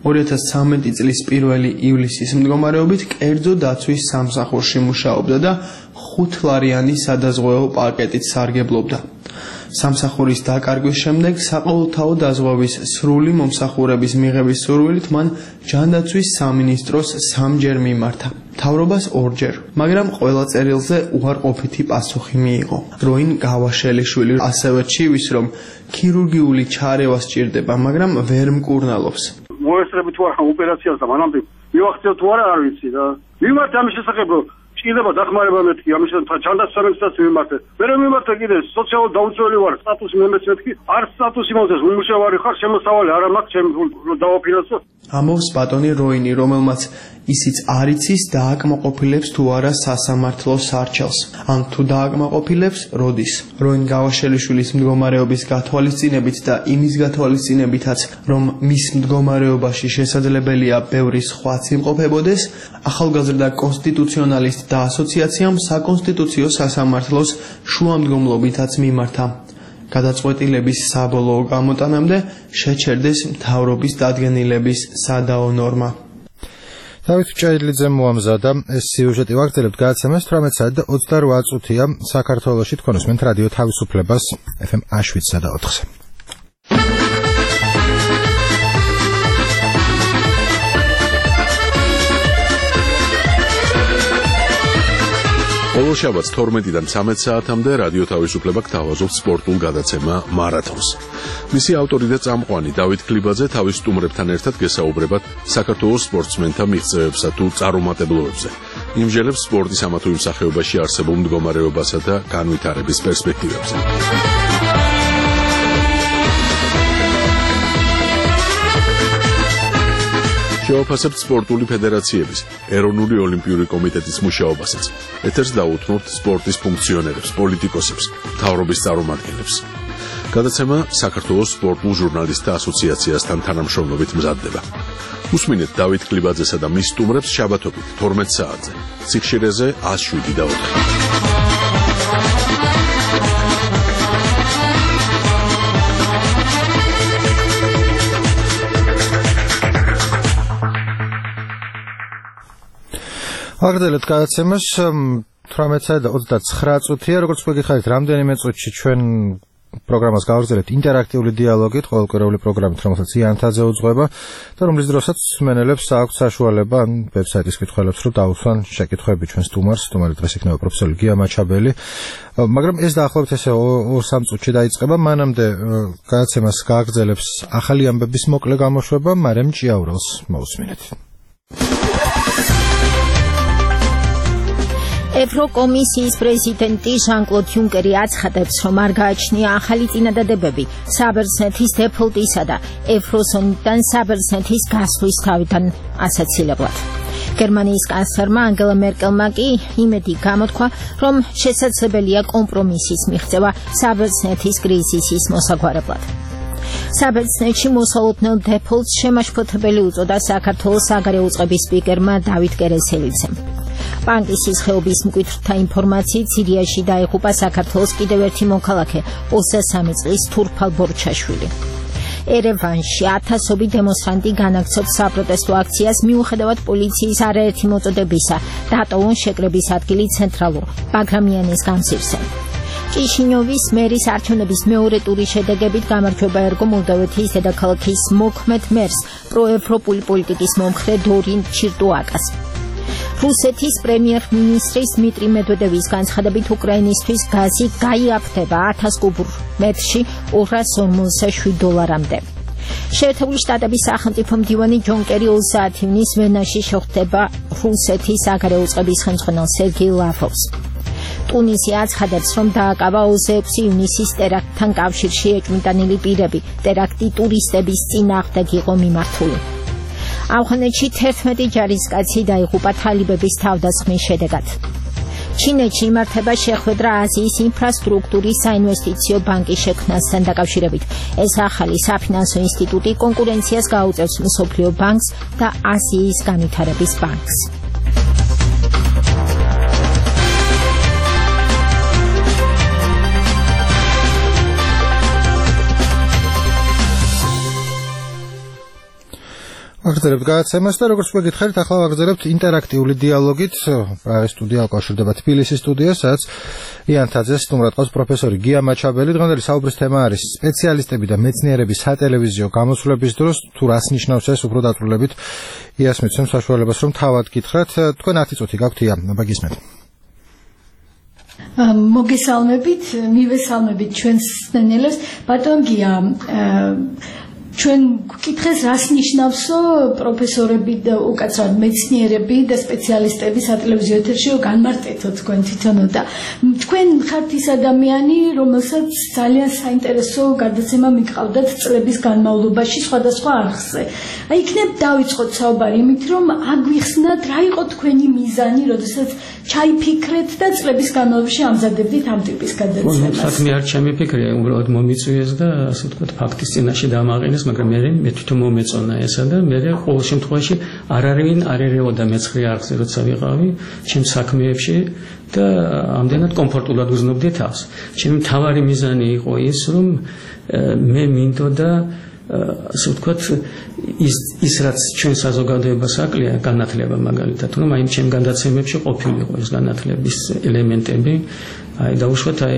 2013 წლის 1 ივლისის მდგომარეობით კერძო დაცვის სამსახურში მუშაობდა და 5 ლარიანი სადაზღვევო პაკეტით სარგებლობდა. სამსახურის დაკარგვის შემდეგ საყოველთაო დაზღვევის სრული მომსახურების მიღების სურვილით მან ჯანდაცვის სამინისტროს 3-ჯერ მიმართა. მთავრობას 2-ჯერ, მაგრამ ყველა წერილზე უარყოფითი პასუხი მიიღო. როინ გავაშელიშვილი ასევე ჩივის, რომ ქირურგიული ჩარევა სჭირდება, მაგრამ ვერ მკურნალობს. მოესწრებით თუ არა ოპერაციას და მანამდე მივახციოთ თუ არა არ ვიცი და მიმართ ამის შესახებ ჭირდება დახმარება მეთქი ამის ჯანდაცვის სამინისტროს მიმართე. მე რომ მიმართე კიდე სოციალურ დაუცველი ვარ, სტატუსი მეთქი, არ სტატუსი მომწეს, უმუშევარი ხარ, შემოსავალი არ მაქვს, ჩემ დავაფინანსო. ამობს ბატონი როინი, რომელმაც ისიც არ იცის დააკმაყოფილებს თუ არა სასამართლოს სარჩელს. ან თუ დააკმაყოფილებს, როდის. როინ გავაშელიშვილის მდგომარეობის გათვალისწინებით და იმის გათვალისწინებითაც, რომ მის მდგომარეობაში შესაძლებელია ბევრი სხვაც იმყოფებოდეს, ახალგაზრდა კონსტიტუციონალისტთა ასოციაციამ საკონსტიტუციო სასამართლოს შუამდგომლობითაც მიმართა. გადაწყვეტილების საბოლოო გამოტანამდე შეჩერდეს მთავრობის დადგენილების სადაო ნორმა. დავით ჭაიძე მოამზადა ეს სიუჟეტი ვაგრძელებთ გადაცემას 18 საათი და 28 წუთია საქართველოში თქვენ უსმენთ რადიო თავისუფლებას FM 7/4-ზე. ყოველ შაბათს 12-დან 13 საათამდე რადიო თავისუფლება გთავაზობს სპორტულ გადაცემა მარათონს. მისი ავტორი და წამყვანი დავით ქლიბაძე თავის სტუმრებთან ერთად გესაუბრებათ საქართველოს სპორტსმენთა მიღწევებსა თუ წარუმატებლობებზე. იმჟელებს სპორტის ამა თუ იმ სახეობაში არსებულ მდგომარეობასა და განვითარების პერსპექტივებზე. შევაფასებთ სპორტული ფედერაციების, ეროვნული ოლიმპიური კომიტეტის მუშაობასაც. ეთერს დაუთმობთ სპორტის ფუნქციონერებს, პოლიტიკოსებს, მთავრობის წარმომადგენლებს. გადაცემა საქართველოს სპორტულ ჟურნალისტთა ასოციაციასთან თანამშრომლობით მზადდება. უსმინეთ დავით ქლიბაძესა და მის სტუმრებს შაბათობით 12 საათზე. სიხშირეზე 107.4. ვაგრძელებთ გადაცემას 18 და 29 წუთია, როგორც მოგიხარით, რამდენიმე წუთში ჩვენ პროგრამას გავაგრძელებთ ინტერაქტიული დიალოგით, ყოველკვირეული პროგრამით, რომელსაც იანთაძე უძღვება და რომლის დროსაც მსმენელებს აქვს საშუალება ვებსაიტის კითხვებს რომ დაუსვან შეკითხვები ჩვენს სტუმარს, სტუმარი დღეს იქნება პროფესორი გია მაჩაბელი. მაგრამ ეს დაახლოებით ესე 2-3 წუთში დაიწყება, მანამდე გადაცემას გააგრძელებს ახალი ამბების მოკლე გამოშვება, მარემ ჭიაურელს მოусმინეთ. ევროკომისიის პრეზიდენტი ჟან-კლოდ იუნკერი აცხადებს, რომ არ გააჩნია ახალი წინადადებები საბერძნეთის დეფოლტისა და ევროზონიდან საბერძნეთის გასვლის თავიდან ასაცილებლად. გერმანიის კანცლერმა ანგელა მერკელმა კი იმედი გამოთქვა, რომ შესაძლებელია კომპრომისის მიღწევა საბერძნეთის კრიზისის მოსაგვარებლად. საბერძნეთში მოსალოდნელ დეფოლტს შემაშფოთებელი უწოდა საქართველოს საგარეო უწყების სპიკერმა დავით კერესელიძემ. პანკისის ხეობის მკვიდრთა ინფორმაციით სირიაში დაიღუპა საქართველოს კიდევ ერთი მოქალაქე 23 წლის თურფალ ბორჩაშვილი. ერევანში ათასობით დემონსტრანტი განაგრძობს საპროტესტო აქციას მიუხედავად პოლიციის არაერთი მოწოდებისა დატოვონ შეკრების ადგილი ცენტრალურ ბაგრამიანის გამზირზე. ჭიშინიოვის მერის არჩევნების მეორე ტურის შედეგებით გამარჯვება ერგო მოლდოვეთის დედაქალაქის მოქმედ მერს, პროევროპული პოლიტიკის მომხრე დორინ ჩირტუაკას. რუსეთის პრემიერ-მინისტრის დმიტრი მედვედევის განცხადებით უკრაინისთვის გაზი გაიაფრდება 1000 კუბურ მეტრში $247-მდე. შეერთებული შტატების სახელმწიფო მდივანი ჯონ კერი 30 ივნის ვენაში შეხვდება რუსეთის საგარეო წყების ხელმძღვანელ სერგეი ლავროვს. ტუნისი აცხადებს, რომ დააკავა 26 ივნისის ტერაქტთან კავშირში ეჭვმიტანილი პირები. ტერაქტი ტურისტების წინააღმდეგ იყო მიმართული. ავღანეთში 11 ჯარისკაცი დაიღუპა თალიბების თავდასხმის შედეგად. ჩინეთში იმართება შეხვედრა აზიის ინფრასტრუქტურის საინვესტიციო ბანკის შექმნასთან დაკავშირებით. ეს ახალი საფინანსო ინსტიტუტი კონკურენციას გაუწევს მსოფლიო ბანკს და აზიის განვითარების ბანკს. ვაგრძელებთ გადაცემას და როგორც მოგითხარით, ახლა ვაგრძელებთ ინტერაქტიული დიალოგით. პრაღის სტუდია აკავშირდება თბილისის სტუდიას, სადაც იანთაძეს სტუმრად ყავს პროფესორი გია მაჩაბელი. დღევანდელი საუბრის თემა არის სპეციალისტები და მეცნიერების სატელევიზიო გამოსვლების დროს თუ რას ნიშნავს ეს, უფრო დაწვრილებით იასმიცემ საშუალებას, რომ თავად გითხრათ. თქვენ 10 წუთი გაქვთ, გისმენთ. მოგესალმებით, მივესალმებით ჩვენს სცენელებს. ბატონ გია, ჩვენ გკითხეს რას ნიშნავსო პროფესორები და უკაცრავად მეცნიერები და სპეციალისტები სატელევიზიო ეთერში განმარტეთო თქვენ თვითონო და თქვენ ხართ ის ადამიანი, რომელსაც ძალიან საინტერესო გადაცემა მიყავდათ წლების განმავლობაში სხვადასხვა არხზე. აი იქნებ დავიწყოთ საუბარი იმით, რომ აგვიხსნათ რა იყო თქვენი მიზანი, როდესაც ჩაიფიქრეთ და წლების განმავლობაში ამზადებდით ამ ტიპის გადაცემას. საქმე არ ჩამიფიქრია, უბრალოდ მომიწვიეს და ასე ვთქვათ ფაქტის წინაშე დამაყენეს, მაგრამ მე თვითონ მომეწონა ესა და მე ყოველ შემთხვევაში არავინ არ ერეოდა მეცხრე არხზე როცა ვიყავი ჩემ საქმეებში და ამდენად კომფორტულად ვზნობდი თავს. ჩემი მთავარი მიზანი იყო ის, რომ მე მინდოდა ასე ვთქვათ ის რაც ჩვენ საზოგადოებას აკლია განათლება მაგალითად, რომ აი ჩემ განაცემებში ყოფილიყო ეს განათლების ელემენტები, აი დაუშვათ აი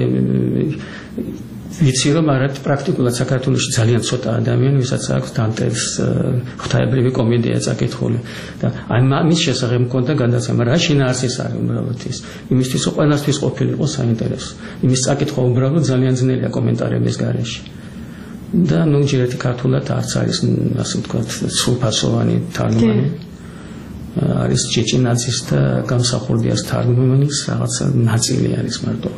ვიცი რომ არა პრაქტიკულად საქართველოში ძალიან ცოტა ადამიანი ვისაც აქვს დანტეს ღვთაებრივი კომედია წაკითხული და აი მის შესახებ მქონდა გადაცემა რა შინაარსის არის უბრალოდ ის იმისთვის რომ ყველასთვის ყოფილიყო საინტერესო იმის წაკითხვა უბრალოდ ძალიან ძნელია კომენტარების გარეშე და ნუ ჯერეთი ქართულად არც არის ასე ვთქვათ სრულფასოვანი თარგმანი არის ჩეჩინაძის და გამსახურდიას თარგმანის რაღაცა ნაწილი არის მარტო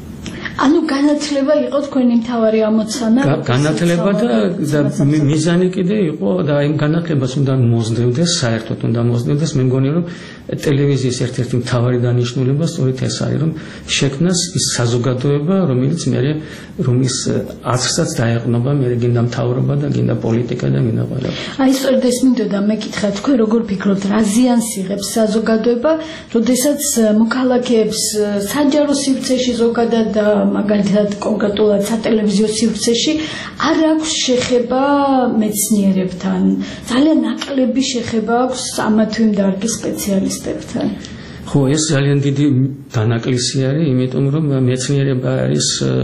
ანუ განათლება იყო თქვენი მთავარი ამოცანა? განათლება და მიზანი კიდე იყო და იმ განათლებას უნდა მოსდევდეს, საერთოდ უნდა მოსდევდეს, მე მგონი რომ ტელევიზიის ერთ-ერთი მთავარი დანიშნულება სწორედ ეს არის, რომ შექმნას ის საზოგადოება, რომელიც მე რომის აზრსაც დაეყნობა, მე გინდა მთავრობა და გინდა პოლიტიკა და გინდა ყველა. აი სწორედ ეს მინდოდა მეკითხა, თქვენ როგორ ფიქრობთ, რა ზიანს იღებს საზოგადოება, როდესაც მოქალაქეებს საჯარო სივრცეში ზოგადად და მაგალითად კონკრეტულად სატელევიზიო სივრცეში არ აქვს შეხება მეცნიერებთან. ძალიან ნაკლები შეხება აქვს ამა თუ იმ დარგის სპეციალისტებთან. ხო, ეს ძალიან დიდი დანაკლისი არის, იმიტომ რომ მეცნიერება არის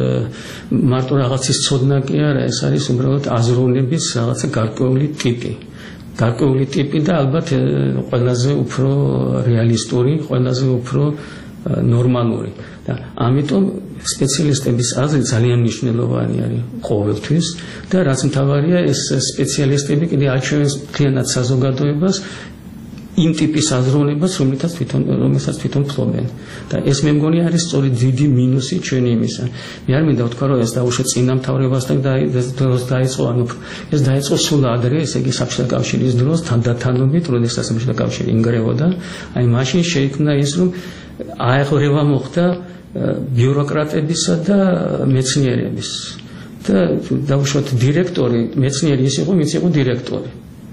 მარტო რაღაცის ცოდნა კი არა, ეს არის უბრალოდ აზროვნების რაღაცა გარკვეული ტიპი. გარკვეული ტიპი და ალბათ ყველაზე უფრო რეალისტური, ყველაზე უფრო ნორმალური. და ამიტომ სპეციალისტების აზრი ძალიან მნიშვნელოვანი არის ყოველთვის და რაც მთავარია ეს სპეციალისტები კიდე აჩვენებს მთლიანად საზოგადოებას იმ ტიპის აზროვნებას, რომელსაც თვითონ ფლობენ. და ეს მე მგონი არის სწორედ დიდი მინუსი ჩვენი იმისა. მე არ მინდა ვთქვა, რომ ეს დაუშვა წინა მთავრობასთან დაიწყო, ანუ ეს დაიწყო სულ ადრე, ესე იგი საბჭოთა კავშირის დროს, თანდათანობით, როდესაც საბჭოთა კავშირი ინგრევოდა, აი მაშინ შეიქმნა ის, რომ აეღრევა მოხდა ბიუროკრატებისა და მეცნიერების. და დაუშვათ დირექტორი, მეცნიერი ის იყო, ვინც იყო დირექტორი.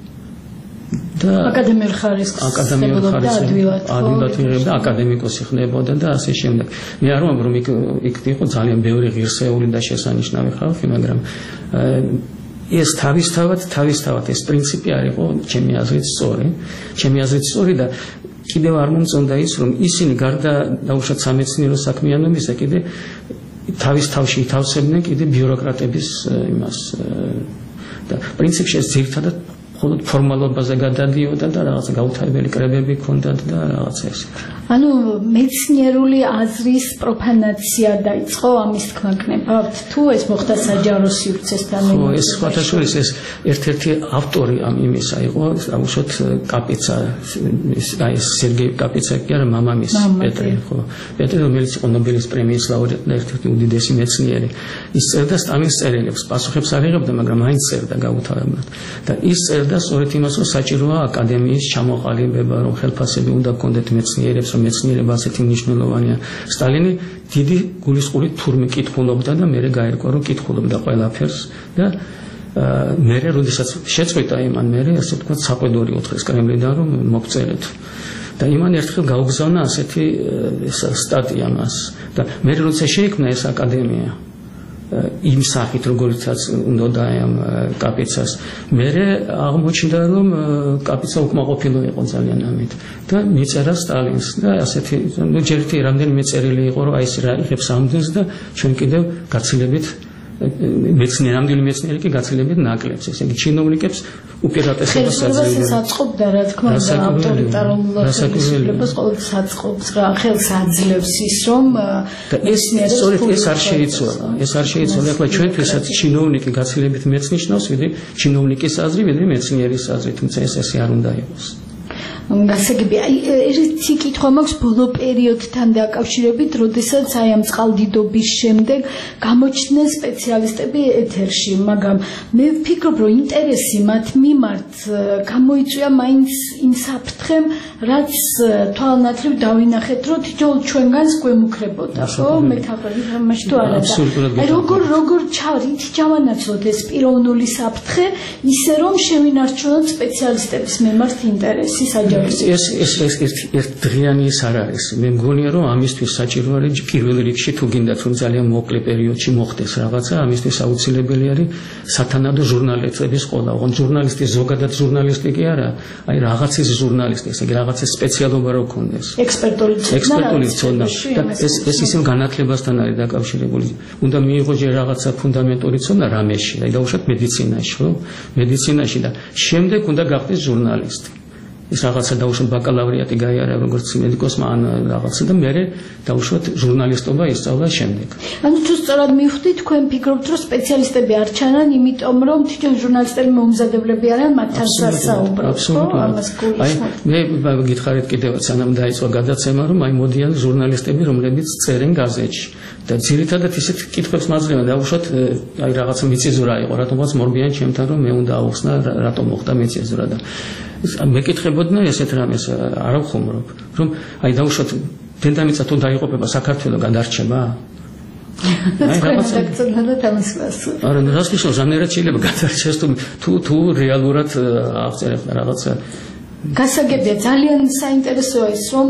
და აკადემიურ ხარისხს ადვილად იღებდა, აკადემიკოსი ხდებოდა და ასე შემდეგ. მე არ ვამბობ, რომ იქ იყო ძალიან ბევრი ღირსეული და შესანიშნავი ხალხი, მაგრამ ეს თავისთავად ეს პრინციპი არ იყო ჩემი აზრით სწორი. ჩემი აზრით სწორი და კიდევ არ მომწონდა ის, რომ ისინი გარდა დაუშვათ სამეცნიერო საქმიანობისა კიდე თავის თავში ითავსებდნენ კიდე ბიუროკრატების იმას და პრინციპში ეს ძირითადად მხოლოდ ფორმალობაზე გადადიოდა და რაღაც გაუთავებელი კრებები ჰქონდათ და რაღაცა ეს. ანუ მეცნიერული აზრის პროფანაცია დაიწყო ამის თქმა გნებავთ თუ ეს მოხდა საჯარო სივრცესთან? ხო, ეს სხვათაშორის ეს ერთ-ერთი ავტორი ამ იმისა იყო, აუშვათ კაპიცა, ეს სერგეი კაპიცა კი არა, მამამისი პეტრე, ხო. პეტრე, რომელიც იყო ნობელის პრემიის ლაურეატი და ერთ-ერთი უდიდესი მეცნიერი. ის წერდა სტალინის წერილებს, პასუხებს არ იღებდა, მაგრამ მაინც წერდა გაუთავებლად. და ის წერდა სწორედ იმას, რომ საჭიროა აკადემიის ჩამოყალიბება, რომ ხელფასები უნდა ჰქონდეთ მეცნიერებს, რომ მეცნიერება ასეთი მნიშვნელოვანია. სტალინი დიდი გულისყურით თურმე კითხულობდა და მერე გაირკვა, რომ კითხულობდა ყველაფერს და მერე როდესაც შეწყვიტა იმან მერე ასე ვთქვათ საყვედური უთხრეს კრემლიდან, რომ მოგწერეთ. და იმან ერთხელ გაუგზავნა ასეთი სტატია მას და მერე როცა შეიქმნა ეს აკადემია იმ სახით როგორიცაც უნდა ამ კაპიცას მერე აღმოჩნდა რომ კაპიცა უკმაყოფილო იყო ძალიან ამით და მიწერა სტალინს და ასეთი ჯერტი რამდენიმე წერილი იყო რომ აი ეს რა იღებს ამდენს და ჩვენ კიდევ გაცილებით მეცნიერამდელი მეცნიერი კი გაცილებით ნაკლებს ესე იგი ჩინოვნიკებს უპირატესობას აძლევდნენ საწყობდა რა თქმა უნდა ავტორიტარულ ხელისუფლებას ყოველთვის საწყობს რა ხელს აძლევს ის რომ ეს არ შეიცვალა ახლა ჩვენთვისაც ჩინოვნიკი გაცილებით მეც ნიშნავს ვიდრე ჩინოვნიკის აზრი ვიდრე მეცნიერის აზრი თუმცა ეს ასე არ უნდა იყოს გასაგები ერთი კითხვა მაქვს ბოლო პერიოდთან დაკავშირებით, როდესაც აი ამ წყალდიდობის შემდეგ გამოჩნდნენ სპეციალისტები ეთერში, მაგრამ მე ვფიქრობ, რომ ინტერესი მათ მიმართ გამოიწვია მაინც იმ საფრთხემ, რაც თვალნათლივ დავინახეთ, რომ თითოეულ ჩვენგანს გვემუქრებოდა, ხო? მეთაყრებით ამაში თუ არა. აი როგორ ჩავანაცვლოთ ეს პიროვნული საფრთხე, ისე რომ შევინარჩუნოთ სპეციალისტების მიმართ ინტერესი ეს ერთდღიანი ის არ არის. მე მგონია რომ ამისთვის საჭირო არის პირველ რიგში თუ გინდათ რომ ძალიან მოკლე პერიოდში მოხდეს რაღაცა, ამისთვის აუცილებელი არის სათანადო ჟურნალისტების ყოლა. ოღონდ ჟურნალისტი ზოგადად ჟურნალისტი კი არა, აი რაღაცის ჟურნალისტი, ესე იგი რაღაცის სპეციალობა რო ქონდეს. ექსპერტული ცოდნა. და ეს ისევ განათლებასთან არის დაკავშირებული. უნდა მიიღო ჯერ რაღაცა ფუნდამენტური ცოდნა რამეში, აი დაუშვათ მედიცინაში, ხო? მედიცინაში და შემდეგ უნდა გახდეს ჟურნალისტი. ის რაღაცა დაუშვათ ბაკალავრიატი გაიარა როგორც მედიკოსმა ან რაღაცა და მერე დაუშვათ ჟურნალისტობა ისწავლა შემდეგ. ანუ თუ სწორად მივხვდით, თქვენ ფიქრობთ, რომ სპეციალისტები არ ჩანან, იმიტომ რომ თვითონ ჟურნალისტები მომზადებლები არიან მათთან სასაუბროდ, ხო? ამას გულისხმობთ. მე გითხარით კიდევაც სანამ დაიწყო გადაცემა, რომ აი მოდიან ჟურნალისტები, რომლებიც წერენ გაზეთში და ძირითადად ისეთ კითხვებს მაძლევენ დაუშვათ აი რაღაცა მიწიზურა იყო, რატომაც მორბიან ჩემთან რომ მე უნდა აუხსნა რატომ მოხდა მიწიზურა და მეკითხებოდნენ ესეთ რამეს არ ვხუმრობ რომ აი დაუშვათ დედამიწა თუ დაიღუპება საქართველოს გადარჩება აი რაღაცა არა რას ნიშნავს ჟანერად შეიძლება გადარჩეს თუ რეალურად აღწერეთ რაღაცა გასაგებია ძალიან საინტერესოა ის რომ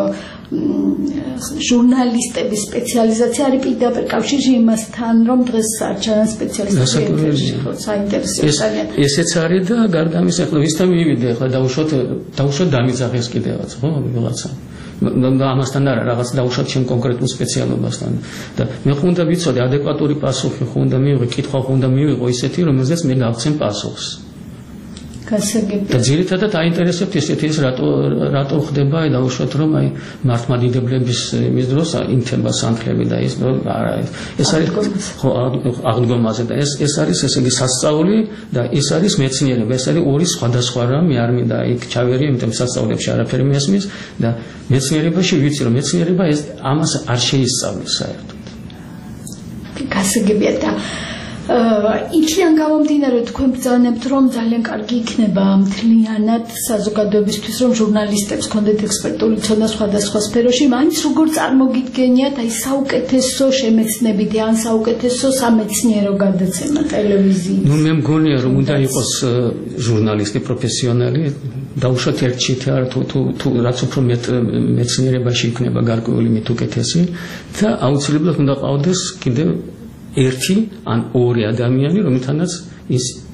ჟურნალისტების სპეციალიზაცია არის პირდაპირ კავშირში იმასთან, რომ დღეს არ ჩანან სპეციალისტები. საინტერესოა ძალიან. ესეც არის და გარდა ამისა, ახლა ვისთან მივიდე, ახლა დაუშვათ დამიძახეს კიდევაც, ხო, ვიღაცა. და ამასთან არა, რაღაც დაუშვათ ჩემ კონკრეტულ სპეციალობასთან. და მე ხუნდა ვიცოდე ადეკვატური პასუხი ხუნდა მივიღე, კითხვა ხუნდა მივიღო ისეთი, რომელზეც მე გავცემ პასუხს. და ძირითადად აინტერესებთ ისეთი ის რატო ხდება აი დაუშვათ რომ აი მართლმადიდებლების იმის დროს ინთება სანთლები და ის არა ეს არის ხო აღდგომაზე და ეს არის ესე იგი სასწაული და ის არის მეცნიერება ეს არის ორი სხვადასხვა რამე არ მინდა იქ ჩავერი იმიტომ სასწაულებში არაფერი მესმის და მეცნიერებაში ვიცი რომ მეცნიერება ეს ამას არ შეისწავლის საერთოდ გასაგებია და იქიდან გამომდინარე თქვენ ბრძანებთ რომ ძალიან კარგი იქნება მთლიანად საზოგადოებისთვის რომ ჟურნალისტებს კონდეთ ექსპერტული ცოდნა სხვადასხვა სფეროში მაინც როგორ წარმოგიდგენიათ აი საუკეთესო შემეცნებითი ან საუკეთესო სამეცნიერო გადაცემა ტელევიზიით ნუ მე მგონია რომ უნდა იყოს ჟურნალისტი პროფესიონალი დაუშვათ ერთჩით არა თუ რაც უფრო მეცნიერებაში იქნება გარკვეული მით უკეთესი და აუცილებლად უნდა ყავდეს კიდევ ერთი ან ორი ადამიანი, რომელთანაც ის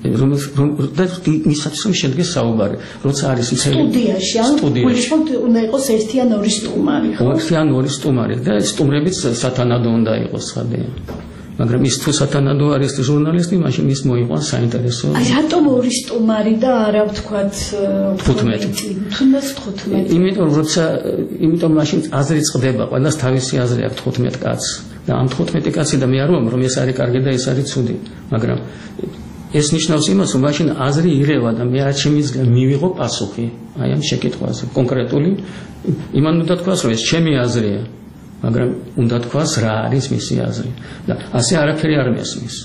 და ისაც რომ შედგეს საუბარი, როცა არის სტუდიაში, გულისხმობთ უნდა იყოს ერთი ან ორი სტუმარი, ხო? ერთი ან ორი სტუმარი და სტუმრებიც სათანადო უნდა იყოს ხადია. მაგრამ ის თუ სათანადო არის ჟურნალისტი, მაშინ ის მოიყვანს საინტერესო. აი რატომ ორი სტუმარი და არა ვთქვათ 15? თუნდაც 15. იმიტომ მაშინ აზრი წყდება, ყველას თავისი აზრი აქვს 15 კაცს. და ამ 15 კაცი და მე არ ვამბობ, რომ ეს არის კარგი და ეს არის ცუდი, მაგრამ ეს ნიშნავს იმას, რომ მაშინ აზრი ირევა და მე არ შემიძლია მივიღო პასუხი აი ამ შეკითხვაზე. კონკრეტული იმან უნდა თქვას, რომ ეს ჩემი აზრია, მაგრამ უნდა თქვას რა არის მისი აზრი და ასე არაფერი არ მესმის.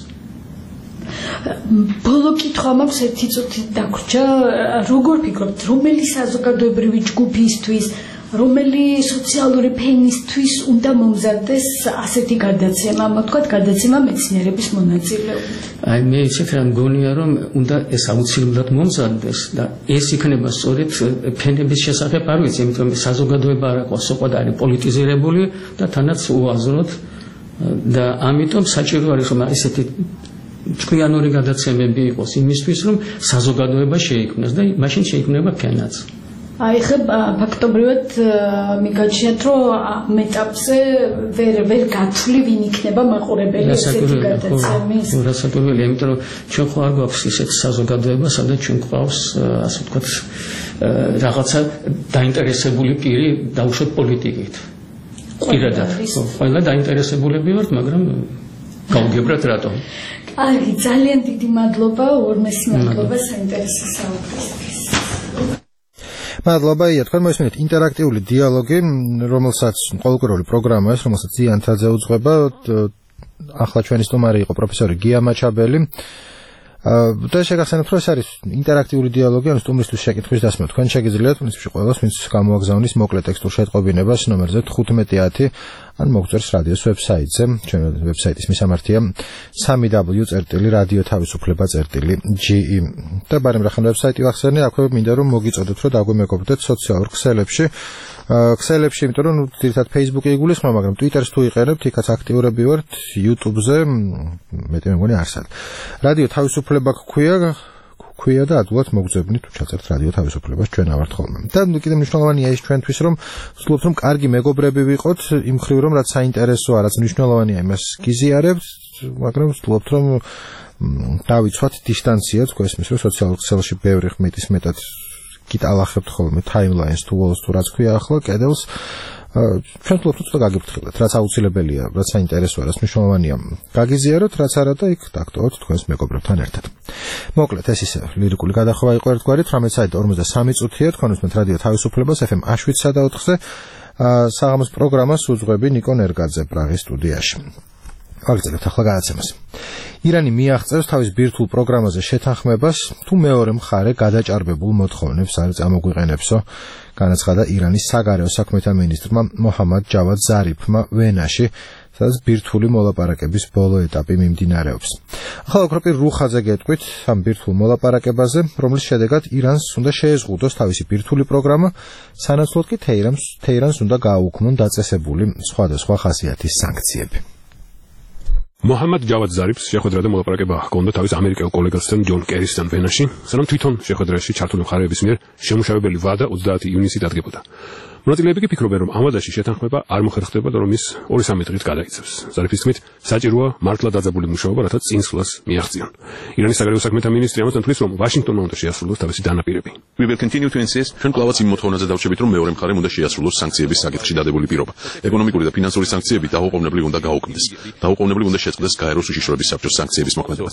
ბოლო კითხვა მაქვს ერთი წუთი დაგვრჩა, როგორ ფიქრობთ, რომელი საზოგადოებრივი ჯგუფისთვის, რომელი სოციალური ფენისთვის უნდა მომზადდეს ასეთი გადაცემა, ვთქვათ, გადაცემა მეცნიერების მონაწილეობით? აი მე ისეთ რა მგონია, რომ უნდა ეს აუცილებლად მომზადდეს და ეს იქნება სწორედ ფენების შესახებ არ ვიცი, იმიტომ რომ საზოგადოება არ აქვს ოყოდ არის პოლიტიზირებული და თანაც უაზროდ და ამიტომ საჭირო არის რომ ესეთი ჭკვიანური გადაცემები იყოს იმისთვის, რომ საზოგადოება შეიქმნას და მაშინ შეიქმნება ფენაც. აი ხა ფაქტობრივად მიგაჩნიათ, რომ ამ ეტაპზე ვერ გათვლი ვინ იქნება მაყურებელი ესეთი გადაცემის. რასაკვირველია, იმიტომ რომ ჩვენ ხო არ გვაქვს ისეთ საზოგადოება, სადაც ჩვენ გვყავს, ასე ვთქვათ, რაღაცა დაინტერესებული პირი დაუშვათ პოლიტიკით. პირადად, ყველა დაინტერესებულები ვართ, მაგრამ გავგებრათ რატომ? კარგი, ძალიან დიდი მადლობა, ორმესი მადლობა საინტერესო საუბრისთვის. მადლობა, თქვენ მოისმენთ ინტერაქტიული დიალოგი, რომელსაც ყოველკვირეული პროგრამა ეს, რომელსაც ზიან თაძე უძღვება. ახლა ჩვენი სტუმარი იყო პროფესორი გია მაჩაბელი. და შეგახსენებთ, რომ ეს არის ინტერაქტიული დიალოგი, ანუ სტუმრისთვის შეკითხვის დასმა. თქვენ შეგიძლიათ პრინციპში ყველას, ვინც გამოაგზავნის მოკლე ტექსტურ შეტყობინებას ნომერზე 1510 ან მოგწერს რადიოს ვებსაიტზე. ჩვენ ვებსაიტის მისამართია www.radioთავისუფლება.ge და ბარემ რახან ვებსაიტი ვახსენე, აქვე მინდა რომ მოგიწოდოთ, რომ დაგვიმეგობრდეთ სოციალურ ქსელებში. ქსელებში, იმიტომ რომ თითქოს Facebook-ი იგულისხმება, მაგრამ Twitter-ს თუ იყენებთ, იქაც აქტიურები ვართ, YouTube-ზე მეტი მეგონი არსად. რადიო თავისუფლება ქვია და ადვილად მოგძებნით თუ ჩაწერთ რადიო თავისუფლებას, ჩვენ ავართ ხოლმე. და კიდევ მნიშვნელოვანია ის ჩვენთვის, რომ ვცდილობთ, რომ კარგი მეგობრები ვიყოთ, იმ მხრივ რომ რაც საინტერესოა, რაც მნიშვნელოვანია, იმას გიზიარებთ, მაგრამ ვცდილობთ, რომ დავიცვათ დისტანცია, თქვენ ისმის, რომ სოციალურ ქსელში ბევრი ხმეტის მეტად გიტალახებთ ხოლმე timelines თუ wall-ს თუ რაც ქვია ახლა კედელს. ჩვენ ვთქვათ, რომ გაგიფრთხილოთ, რაც აუცილებელია, რაც საინტერესოა, რაც მნიშვნელოვანია. გაგიზიაროთ, რაც არა და იქ დაგტოვოთ თქვენს მეგობრებთან ერთად. მოკლედ, ეს ისე ლირიკული გადახვევა იყო ერთგვარი, 18:43 წუთია, თქვენ უსმენთ რადიო თავისუფლებას FM 7/4-ზე. საღამოს პროგრამას უძღვები ნიკო ნერგაძე პრაღის სტუდიაში. აგრძელებთ ახლა გადაცემას. ირანი მიაღწევს თავის ბირთვულ პროგრამაზე შეთანხმებას, თუ მეორე მხარე გადაჭარბებულ მოთხოვნებს არ წამოგვიყენებსო, განაცხადა ირანის საგარეო საქმეთა მინისტრმა მოჰამად ჯავად ზარიფმა ვენაში, სადაც ბირთვული მოლაპარაკების ბოლო ეტაპი მიმდინარეობს. ახლა ოქროპირ რუხაძე გეტყვით ამ ბირთვულ მოლაპარაკებაზე, რომლის შედეგად ირანს უნდა შეეზღუდოს თავისი ბირთვული პროგრამა, სანაცვლოდ კი თეირანს უნდა გააუქმონ დაწესებული სხვადასხვა ხასიათის სანქციები. მოჰამად ჯავად ზარიფს შეხვედრა და მოლაპარაკება ჰქონდა თავის ამერიკელ კოლეგასთან ჯონ კერისთან ვენაში, სანამ თვითონ შეხვედრაში ჩართული მხარეების მიერ შემუშავებელი ვადა 30 ივნისით დადგებოდა. მონაწილეები კი ფიქრობენ, რომ ამ ვადაში შეთანხმება არ მოხერხდება და რომ ის 2-3 დღით გადაიცემს. ზარიფის თქმით, საჭიროა მართლა დაძაბული მუშაობა, რათა წინსვლას მიაღწიონ. ირანის საგარეო საქმეთა მინისტრი ამასთან თვლის, რომ ვაშინგტონმა უნდა შეასრულოს თავისი დანაპირები. ჩვენ კლავაც იმ მოთხოვნაზე დავჩებით, რომ მეორე მხარემ უნდა შეასრულოს სანქციების საკითხში დადებული პირობა. ეკონომიკური და ფინანსური სანქციები დაუყოვნებლივ უნდა გაუქმდეს. დაუყოვნებლივ უნდა შეწყდეს გაეროს უშიშროების საბჭოს სანქციების მოქმედებაც.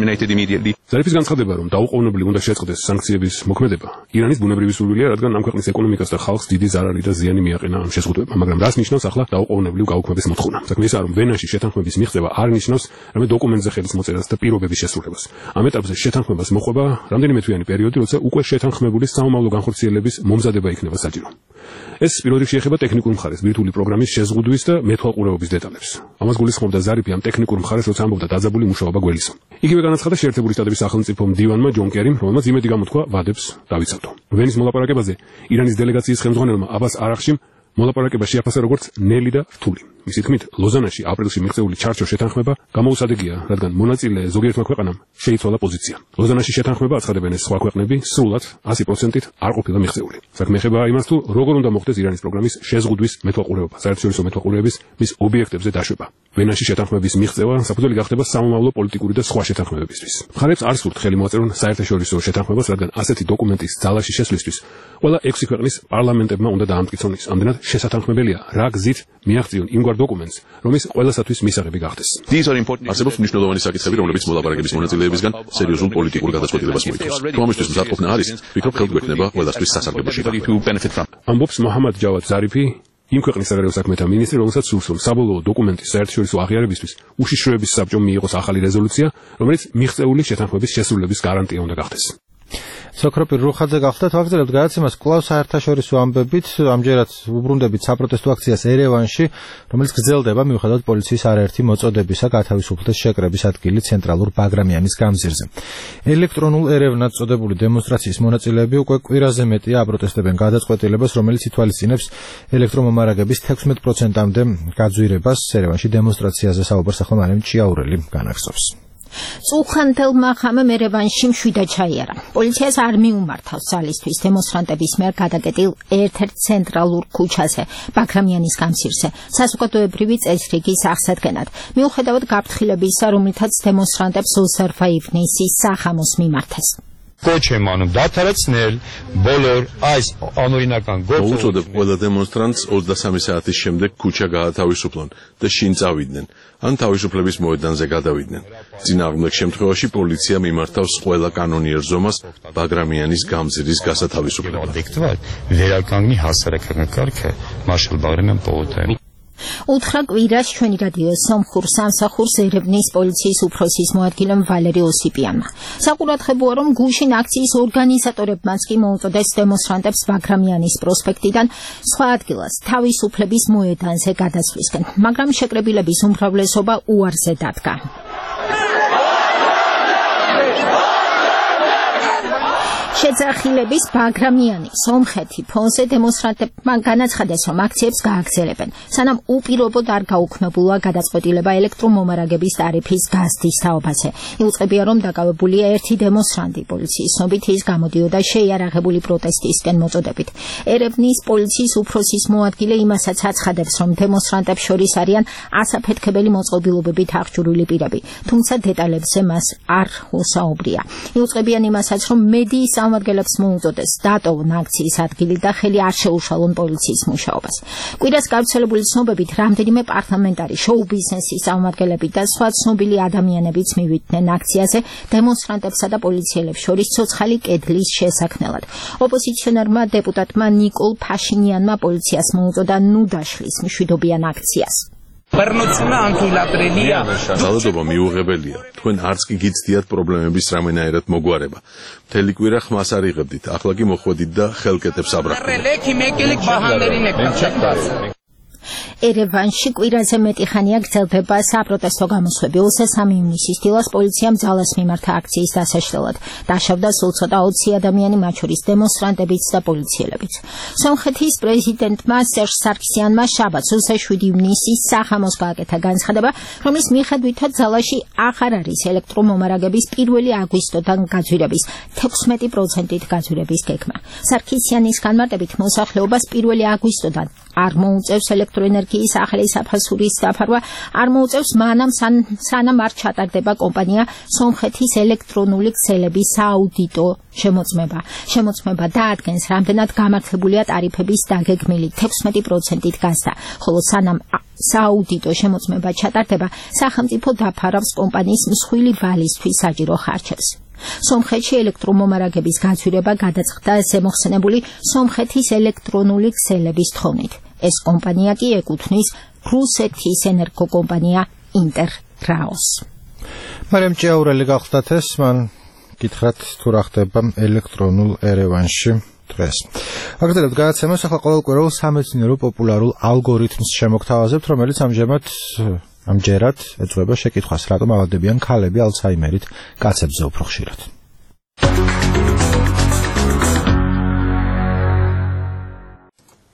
ზარიფის განცხადება, რომ დაუყოვნებლივ უნდა შეწყდეს სანქციების მოქმედება, ირანის ბუნებრივი სურვილია, რადგან ამ ქვეყნის ეკონომიკას და ხალხს დიდი ზარარი და ზიანი მიაყენა ამ შეზღუდვებმა, მაგრამ რას ნიშნავს ახლა დაუყოვნებლივ გაუქმების მოთხოვნა? საქმე ისაა, რომ ვენაში შეთანხმების მიღწევა არ ნიშნავს რამე დოკუმენტზე ხელის მოწერას და პირობების შესრულებას. ამ ეტაპზე შეთანხმებას მოყვება რამდენიმე თვიანი პერიოდი, როცა უკვე შეთანხმებული საომავლო განხორციელების მომზადება იქნება საჭირო. ეს პირველ რიგში ეხება ტექნიკურ მხარეს, ბირთვული პროგრამის შეზღუდვის და მეთვალყურეობის დეტალებს. ამას გულისხმობდა ზარიფი ამ ტექნიკურ მხარეს, როცა ამბობდა დაძაბული მუშაობა გველისო. იგივე განაცხადა შეერთებული შტატების სახელმწიფო მდივანმა ჯონ კერიმ, რომელმაც იმედი გამოთქვა ვადებს დავიცავდო. ვენის მოლაპარაკებაზე ირანის დელეგაციის ხელმძღვანელმა აბას არახშიმ მოლაპარაკება შეაფასა როგორც ნელი და რთული. მისი თქმით, ლოზანაში აპრილში მიღწეული ჩარჩო შეთანხმება გამოუსადეგია, რადგან მონაწილე ზოგიერთმა ქვეყანამ შეიცვალა პოზიცია. ლოზანაში შეთანხმება აცხადებენ ეს სხვა ქვეყნები სრულად 100%-ით არ ყოფილა მიღწეული. საქმე ეხება იმას, თუ როგორ უნდა მოხდეს ირანის პროგრამის შეზღუდვის მეთვალყურეობა, საერთაშორისო მეთვალყურეების მის ობიექტებზე დაშვება. ვენაში შეთანხმების მიღწევა საფუძველი გახდება სამომავლო პოლიტიკური და სხვა შეთანხმებებისთვის. მხარებს არ სურთ ხელი მოაწერონ საერთაშორისო შეთანხმებას, რადგან ასეთი დოკუმენტის ძალაში შესვლისთვის ყველა 6 ქვეყნის პარლამენტებმა უნდა დაამტკიცონ ის. ამდენად შესათანხმებელია, რა გზით მიაღწიონ იმგვარ დოკუმენტს, რომლის ყველასათვის მისაღები გახდეს. არსებობს მნიშვნელოვანი საკითხები, რომლებიც მოლაპარაკების მონაწილეებისგან სერიოზულ პოლიტიკურ გადაწყვეტილებას მოითხოვს. თუ ამისთვის მზადყოფნა არის, ვფიქრობ, ხელგვექნება ყველასთვის სასარგებლო შედეგი. ამბობს მოჰამად ჯავად ზარიფი, იმ ქვეყნის საგარეო საქმეთა მინისტრი, რომელსაც სურს, რომ საბოლოო დოკუმენტის საერთაშორისო აღიარებისთვის უშიშროების საბჭომ მიიღოს ახალი რეზოლუცია, რომელიც მიღწეული შეთანხმების შესრულების გარანტია უნდა გახდეს. სოქროპირ რუხაძე გახდათ, ვაგრძელებთ გადაცემას კვლავ საერთაშორისო ამბებით, ამჯერად უბრუნდებით საპროტესტო აქციას ერევანში, რომელიც გრძელდება მიუხედავად პოლიციის არაერთი მოწოდებისა გათავისუფლდეს შეკრების ადგილი ცენტრალურ ბაგრამიანის გამზირზე. ელექტრონულ ერევნად წოდებული დემონსტრაციის მონაწილეები უკვე კვირაზე მეტია აპროტესტებენ გადაწყვეტილებას, რომელიც ითვალისწინებს ელექტრომომარაგების 16%-მდე გაძვირებას. ერევანში დემონსტრაციაზე საუბარს ახლა მარიამ ჭიაურელი განაგზობს. წუხანდელმა ხამემ ერევანში მშვიდად ჩაიარა. პოლიციას არ მიუმართავს ძალისთვის დემონსტრანტების მიერ გადაკეტილ ერთ-ერთ ცენტრალურ ქუჩაზე, ბაგრამიანის გამზირზე, საზოგადოებრივი წესრიგის აღსადგენად. მიუხედავად გაფრთხილებისა, რომლითაც დემონსტრანტებს ოზარვა ივნისის სახამოს მიმართეს. Կոչեմ դաթարեցնել բոլոր այս անօրինական գործողությունները მოუწოდებ ყველა დემონსტრანტს 23 საათის შემდეგ ქუჩა გაათავისუფლონ და შინ წავიდნენ, ან თავისუფლების მოედანზე გადავიდნენ. წინააღმდეგ შემთხვევაში პოლიცია მიმართავს ყველა კანონიერ ზომას ბაგრამიანის გამზირის გასათავისუფლებლად. վերականգնի հասարակական կարգը Մարշալ Բաղրամյան պողոտայում. უთხრა კვირას ჩვენი რადიო სომხურ სამსახურს ერევნის პოლიციის უფროსის მოადგილემ ვალერი ოსიპიანმა. საყურადღებოა, რომ გუშინ აქციის ორგანიზატორებმაც კი მოუწოდეს დემონსტრანტებს ბაგრამიანის პროსპექტიდან სხვა ადგილას თავისუფლების მოედანზე გადასვლისკენ, მაგრამ შეკრებილების უმრავლესობა უარზე დადგა. შეძახილების ბაგრამიანი სომხეთი ფონზე დემონსტრანტებმა განაცხადეს, რომ აქციებს გააგრძელებენ, სანამ უპირობოდ არ გაუქმებულა გადაწყვეტილება ელექტრომომარაგების ტარიფის გაზრდის თაობაზე. იუწყებია, რომ დაკავებულია ერთი დემონსტრანტი, პოლიციის ცნობით ის გამოდიოდა შეიარაღებული პროტესტისკენ მოწოდებით. ერევნის პოლიციის უფროსის მოადგილე იმასაც აცხადებს, რომ დემონსტრანტებს შორის არიან ასაფეთქებელი მოწყობილობებით აღჭურვილი პირები, თუმცა დეტალებზე მას არ უსაუბრია. იუწყებიან იმასაც, რომ მედიის წარმომადგენლებს მოუწოდეს დატოვონ აქციის ადგილი და ხელი არ შეუშალონ პოლიციის მუშაობას. კვირას გავრცელებული ცნობებით რამდენიმე პარლამენტარი, შოუ-ბიზნესის წარმომადგენლები და სხვა ცნობილი ადამიანებიც მივიდნენ აქციაზე დემონსტრანტებსა და პოლიციელებს შორის ცოცხალი კედლის შესაქმნელად. ოპოზიციონერმა დეპუტატმა ნიკოლ ფაშინიანმა პოლიციას მოუწოდა ნუ დაშლის მშვიდობიან აქციას. ძალადობა მიუღებელია. თქვენ არც კი გიცდიათ პრობლემების რამენაერად მოგვარება. მთელი კვირა ხმას არ იღებდით, ახლა კი მოხვედით და ხელკეტებს აბრაყდებთ. ერევანში კვირაზე მეტი ხანია გრძელდება საპროტესტო გამოსვლები. 23 ივნისის დილას პოლიციამ ძალას მიმართა აქციის დასაშლელად. დაშავდა სულ ცოტა 20 ადამიანი, მათ შორის დემონსტრანტებიც და პოლიციელებიც. სომხეთის პრეზიდენტმა სერჟ სარქსიანმა შაბათს 27 ივნისის სახამოს გააკეთა განცხადება, რომლის მიხედვითაც ძალაში აღარ არის ელექტრომომარაგების 1 აგვისტოდან გაძვირების 16%-ით გაძვირების გეგმა. სარქისიანის განმარტებით მოსახლეობას 1 აგვისტოდან არ მოუწევს ელექტროენერგიის ახალი საფასურის დაფარვა, არ მოუწევს მანამ სანამ არ ჩატარდება კომპანია სომხეთის ელექტრონული ქსელების სააუდიტო შემოწმება დაადგენს, რამდენად გამართლებულია ტარიფების დაგეგმილი 16%-ით გაზრდა, ხოლო სანამ სააუდიტო შემოწმება ჩატარდება, სახელმწიფო დაფარავს კომპანიის მსხვილი ვალისთვის საჭირო ხარჯებს. სომხეთში ელექტრომომარაგების გაძვირება გადაწყდა ზემოხსენებული სომხეთის ელექტრონული ქსელების თხოვნით. ეს კომპანია კი ეკუთვნის რუსეთის ენერგოკომპანია ინტერრაოს. მარიამ ჭიაურელი გახლდათ ეს, მან გითხრათ თუ რა ხდება ელექტრონულ ერევანში დღეს. აგრძელებთ გადაცემას, ახლა ყოველკვირეულ სამეცნიერო პოპულარულ ალგორითმს შემოგთავაზებთ, რომელიც ამჯერად ეწუება შეკითხვას, რატომ ავადდებიან ქალები ალცჰაიმერით კაცებზე უფრო ხშირად.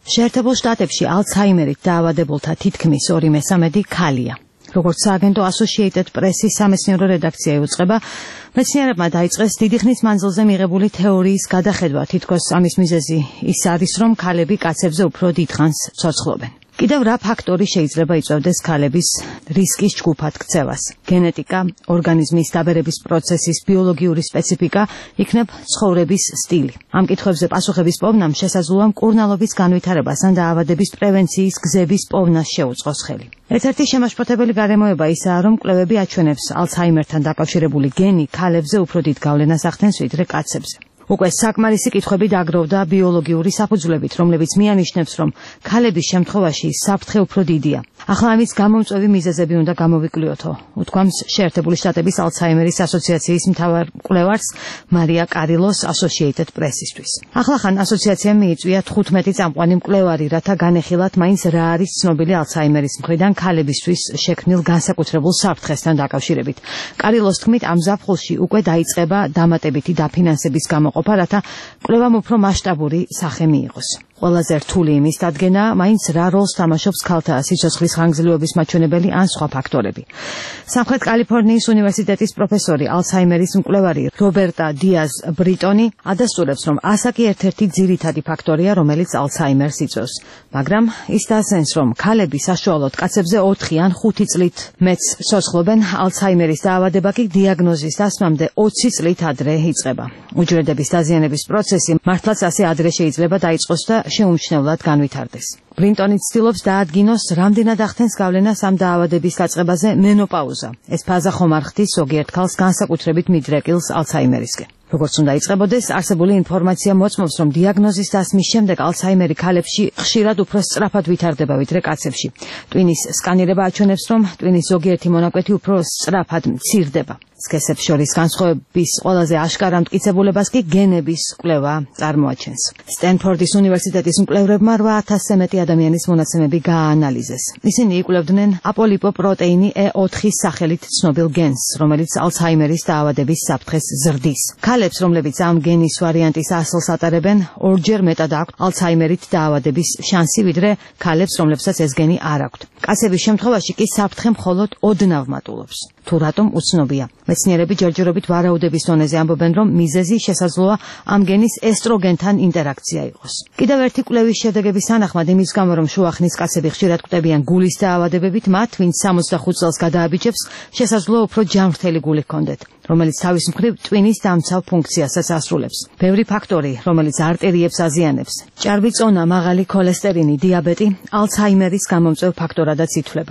შეერთებულ შტატებში ალცჰაიმერით დაავადებულთა თითქმის 2/3 ქალია. როგორც სააგენტო Associated Press-ის სამეცნიერო რედაქცია იუწყება, მეცნიერებმა დაიწყეს დიდი ხნის მანძილზე მიღებული თეორიის გადახედვა, თითქოს ამის მიზეზი ის არის, რომ ქალები კაცებზე უფრო დიდხანს ცოცხლობენ. კიდევ რა ფაქტორი შეიძლება იწვევდეს ქალების რისკის ჯგუფად ქცევას? გენეტიკა, ორგანიზმის დაბერების პროცესის ბიოლოგიური სპეციფიკა, იქნებ ცხოვრების სტილი. ამ კითხვებზე პასუხების პოვნამ შესაძლოა მკურნალობის განვითარებას ან დაავადების პრევენციის გზების პოვნას შეუწყოს ხელი. ერთ-ერთი შემაშფოთებელი გარემოება ისაა, რომ კვლევები აჩვენებს ალცჰაიმერთან დაკავშირებული გენი ქალებზე უფრო დიდ გავლენას ახდენს ვიდრე კაცებზე. უკვე საკმარისი კითხვები დაგროვდა ბიოლოგიური საფუძვლებით, რომლებიც მიანიშნებს, რომ ქალების შემთხვევაში საფრთხე უფრო დიდია. ახლა ამის გამომწვევი მიზეზები უნდა გამოვიკვლიოთო, უთქვამს შეერთებული შტატების ალცჰაიმერის ასოციაციის მთავარ მკვლევარს მარია კარილოს Associated Press-ისთვის. ახლახან ასოციაციამ მიიწვია 15 წამყვანი მკვლევარი, რათა განეხილათ მაინც რა არის ცნობილი ალცჰაიმერის მხრიდან ქალებისთვის შექმნილ განსაკუთრებულ საფრთხესთან დაკავშირებით. კარილოს თქმით, ამ ზაფხულში უკვე დაიწყება დამატებითი დაფინანსების გამოყოფა, რათა კვლევამ უფრო მასშტაბური სახე მიიღოს. ყველაზე რთული იმის დადგენა, მაინც რა როლს თამაშობს ქალთა სიცოცხლის ხანგრძლივობის მაჩვენებელი ან სხვა ფაქტორები. სამხრეთ კალიფორნიის უნივერსიტეტის პროფესორი, ალცჰაიმერის მკვლევარი რობერტა დიაზ ბრიტონი ადასტურებს, რომ ასაკი ერთ-ერთი ძირითადი ფაქტორია, რომელიც ალცჰაიმერს იწვევს. მაგრამ ის დასენს, რომ ქალები საშუალოდ კაცებზე 4 ან 5 წლით მეც ცოცხლობენ, ალცჰაიმერის დაავადება კი დიაგნოზის დასმამდე 20 წლით ადრე იწყება. უჯრედების დაზიანების პროცესი მართლაც ასე ადრე შეიძლება დაიწყოს და შეუმჩნევლად განვითარდეს. ბრინტონი ცდილობს დაადგინოს, რამდენად ახდენს გავლენას ამ დაავადების დაწყებაზე მენოპაუზა. ეს ფაზა ხომ არ ხდის ზოგიერთ ქალს განსაკუთრებით მიდრეკილს ალცჰაიმერისკენ. როგორც უნდა იწყებოდეს, არსებული ინფორმაცია მოწმობს, რომ დიაგნოზის დასმის შემდეგ ალცჰაიმერი ქალებში ხშირად უფრო სწრაფად ვითარდება ვიდრე კაცებში. ტვინის სკანირება აჩვენებს, რომ ტვინის ზოგიერთი მონაკვეთი უფრო სწრაფად მცირდება. სქესებს შორის განსხვავების ყველაზე აშკარა მტკიცებულებას კი გენების კვლევა წარმოაჩენს. სტენფორდის უნივერსიტეტის მკვლევრებმა 8000-ზე მეტი ადამიანის მონაცემები გააანალიზეს. ისინი იკვლევდნენ აპოლიპოპროტეინი E4-ის სახელით ცნობილ გენს, რომელიც ალცჰაიმერის დაავადების საფრთხეს ზრდის. ქალებს, რომლებიც ამ გენის ვარიანტის ასლს ატარებენ, 2-ჯერ მეტად აქვთ ალცჰაიმერით დაავადების შანსი, ვიდრე ქალებს, რომლებსაც ეს გენი არ აქვთ. კაცების შემთხვევაში კი საფრთხე მხოლოდ ოდნავ მატულობს. თუ რატომ უცნობია. მეცნიერები ჯერჯერობით ვარაუდების დონეზე ამბობენ, რომ მიზეზი შესაძლოა ამ გენის ესტროგენთან ინტერაქცია იყოს. კიდევ ერთი კვლევის შედეგების თანახმად, იმის გამო, რომ შუახნის კაცები ხშირად კვდებიან გულის დაავადებებით, მათ, ვინც 65 წელს გადააბიჯებს, შესაძლოა უფრო ჯანმრთელი გული ჰქონდეთ, რომელიც თავის მხრივ ტვინის დამცავ ფუნქციასაც ასრულებს. ბევრი ფაქტორი, რომელიც არტერიებს აზიანებს, ჭარბი წონა, მაღალი ქოლესტერინი, დიაბეტი, ალცჰაიმერის გამომწვევ ფაქტორადაც ითვლება.